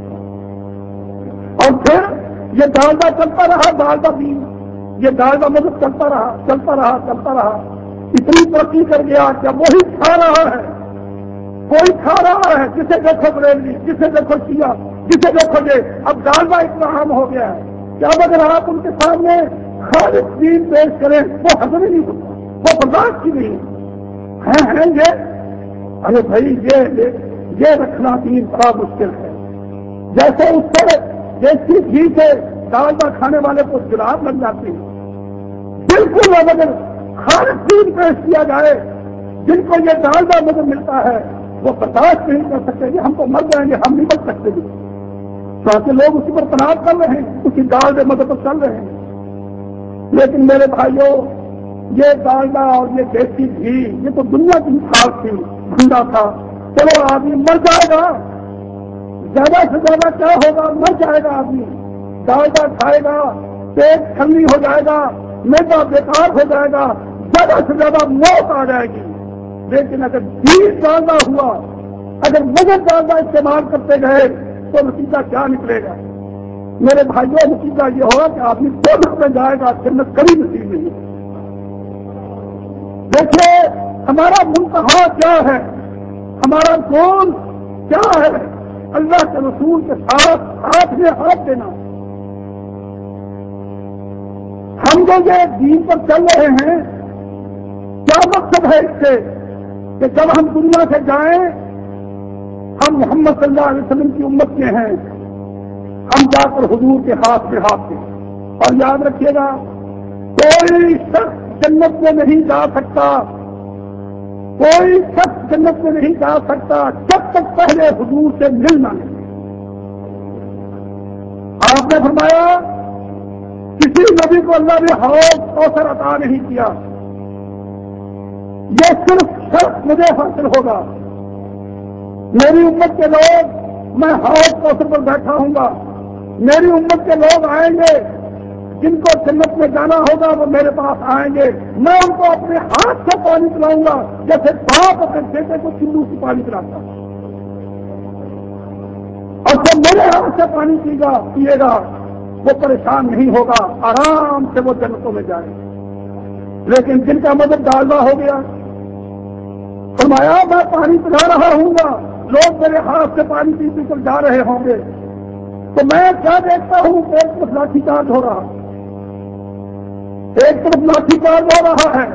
اور پھر یہ ڈالڈا چلتا رہا، ڈالڈا دین، یہ ڈالڈا مذہب چلتا رہا، اتنی ترقی کر گیا کہ وہی کھا رہا ہے، کوئی کھا رہا ہے، جسے دیکھو بریلوی، جسے دیکھو شیعہ، جسے دیکھو یہ، اب ڈالڈا اتنا عام ہو گیا ہے کہ اب اگر آپ ان کے سامنے خالص دین پیش کریں وہ ہضم ہی نہیں ہوتا، وہ برداشت ہی نہیں ہے یہ ارے بھائی یہ رکھنا دین بڑا مشکل ہے. جیسے اس پر دیسی گھی سے ڈالڈا کھانے والے کو جراب لگ جاتی ہے. بالکل اگر خالص دین پیش کیا جائے جن کو یہ ڈالڈا نظر ملتا ہے وہ برداشت نہیں کر سکتے کہ ہم تو مر جائیں گے, ہم نہیں بچ سکتے بھی. تاکہ لوگ اسی پر تناز کر رہے ہیں, اسی ڈالڈے مدد پر چل رہے ہیں. لیکن میرے بھائیوں, یہ ڈالڈا اور یہ دیسی گھی یہ تو دنیا کی مثال تھی, بھنڈا تھا. چلو آدمی مر جائے گا, زیادہ سے زیادہ کیا ہوگا, مر جائے گا آدمی. ڈالڈا کھائے گا, پیٹ کھلی ہو جائے گا, میدا بیکار ہو جائے گا, زیادہ سے زیادہ موت آ جائے گی. لیکن اگر بیج ڈالنا ہوا, اگر مدد ڈالنا استعمال کرتے گئے تو نتیجہ کیا نکلے گا؟ میرے بھائیوں, نتیجہ یہ ہوگا کہ آدمی جنت میں جائے گا, جنت کبھی نصیب نہیں. دیکھیے ہمارا منتہا کیا ہے, ہمارا گول کیا ہے؟ اللہ کے رسول کے ساتھ ہاتھ میں ہاتھ دینا. ہم جو یہ دین پر چل رہے ہیں, کیا مقصد ہے اس سے کہ جب ہم دنیا سے جائیں ہم محمد صلی اللہ علیہ وسلم کی امت کے ہیں, ہم جا کر حضور کے ہاتھ میں ہاتھ دیں. اور یاد رکھیے گا, کوئی شخص جنت میں نہیں جا سکتا, کوئی شخص جنت میں نہیں جا سکتا جب تک پہلے حضور سے ملنا نہیں. آپ نے فرمایا کسی نبی کو اللہ نے حوض کوثر عطا نہیں کیا, یہ صرف شرط مجھے حاصل ہوگا. میری امت کے لوگ, میں حوض کوثر پر بیٹھا ہوں گا, میری امت کے لوگ آئیں گے, جن کو جنت میں جانا ہوگا وہ میرے پاس آئیں گے, میں ان کو اپنے ہاتھ سے پانی پلاؤں گا جیسے باپ اپنے بیٹے کو چلو سے پانی پلاتا. اور جب میرے ہاتھ سے پانی پیے گا وہ پریشان نہیں ہوگا, آرام سے وہ جنتوں میں جائے. لیکن جن کا مدد ڈالنا ہو گیا, فرمایا میں پانی پلا رہا ہوں گا, لوگ میرے ہاتھ سے پانی پی پی کر جا رہے ہوں گے, تو میں کیا دیکھتا ہوں, ایک طرف لاٹھی چارج ہو رہا, ایک طرف لاٹھی چارج ہو رہا ہے.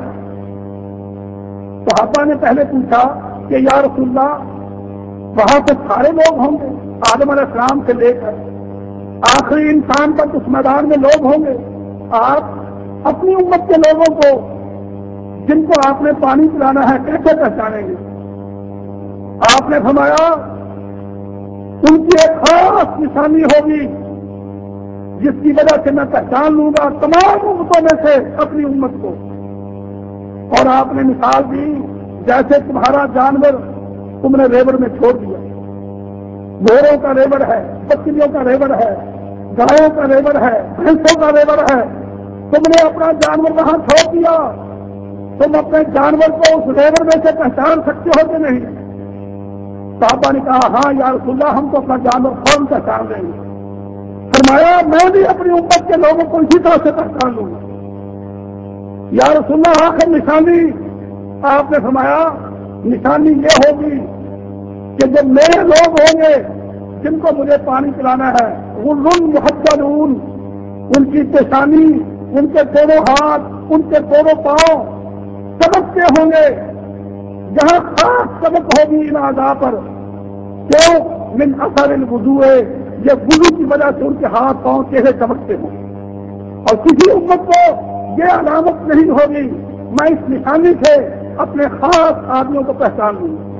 صحابہ نے پہلے پوچھا کہ یا رسول اللہ, وہاں پہ سارے لوگ ہوں گے, آدم علیہ السلام سے لے کر آخری انسان تک اس میدان میں لوگ ہوں گے, آپ اپنی امت کے لوگوں کو جن کو آپ نے پانی پلانا ہے کیسے پہچانیں گے؟ آپ نے فرمایا ان کی ایک خاص نشانی ہوگی جس کی وجہ سے میں پہچان لوں گا تمام امتوں میں سے اپنی امت کو. اور آپ نے مثال دی جیسے تمہارا جانور تم نے ریوڑ میں چھوڑ دیا, گھوڑوں کا ریوڑ ہے, بکریوں کا ریوڑ ہے, گایوں کا ریوڑ ہے, بھینسوں کا ریوڑ ہے, تم نے اپنا جانور وہاں چھوڑ دیا, تم اپنے جانور کو اس ریوڑ میں سے پہچان سکتے ہو کہ نہیں؟ صحابہ نے کہا ہاں یا رسول اللہ, ہم تو اپنا جانور فوراً پہچان لیں گے. فرمایا میں بھی اپنی امت کے لوگوں کو اسی طرح سے پہچان لوں گا. یا رسول اللہ آخر نشانی؟ آپ نے فرمایا نشانی یہ ہوگی کہ جب میرے لوگ ہوں گے جن کو مجھے پانی پلانا ہے, غرٌ محجلون, ان کی پیشانی, ان کے دونوں ہاتھ, ان کے دونوں پاؤں چمکتے ہوں گے, جہاں خاص چمک ہوگی ان اعضاء پر. کیوں؟ من اثر الوضوء, یہ وضو کی وجہ سے ان کے ہاتھ پاؤں چہرے چمکتے ہوں. اور کسی امت کو یہ علامت نہیں ہوگی, میں اس نشانی سے اپنے خاص آدمیوں کو پہچان لوں گا.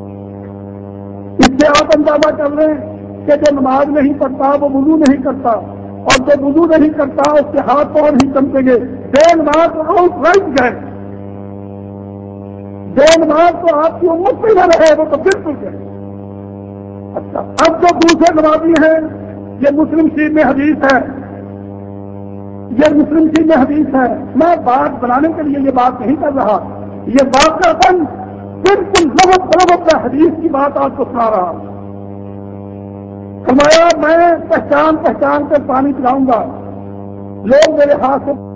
اس سے آپ اندازہ کر لیں کہ جو نماز نہیں پڑھتا وہ وضو نہیں کرتا, اور جو وضو نہیں کرتا اس کے ہاتھ پاؤں نہیں چمکیں گے. بے نماز آؤٹ رائٹ گئے, بے نماز تو آپ کی امت میں نہ رہے, وہ تو بالکل گئے. اچھا, اب جو دوسرے نمازی ہیں, یہ مسلم شریف میں حدیث ہے, یہ مسلم شریف میں حدیث ہے, میں بات بنانے کے لیے یہ بات نہیں کر رہا, یہ واقعتاً بالکل لغت میں حدیث کی بات آپ کو سنا رہا. فرمایا میں پہچان کر پانی پلاؤں گا, لوگ میرے ہاتھ سے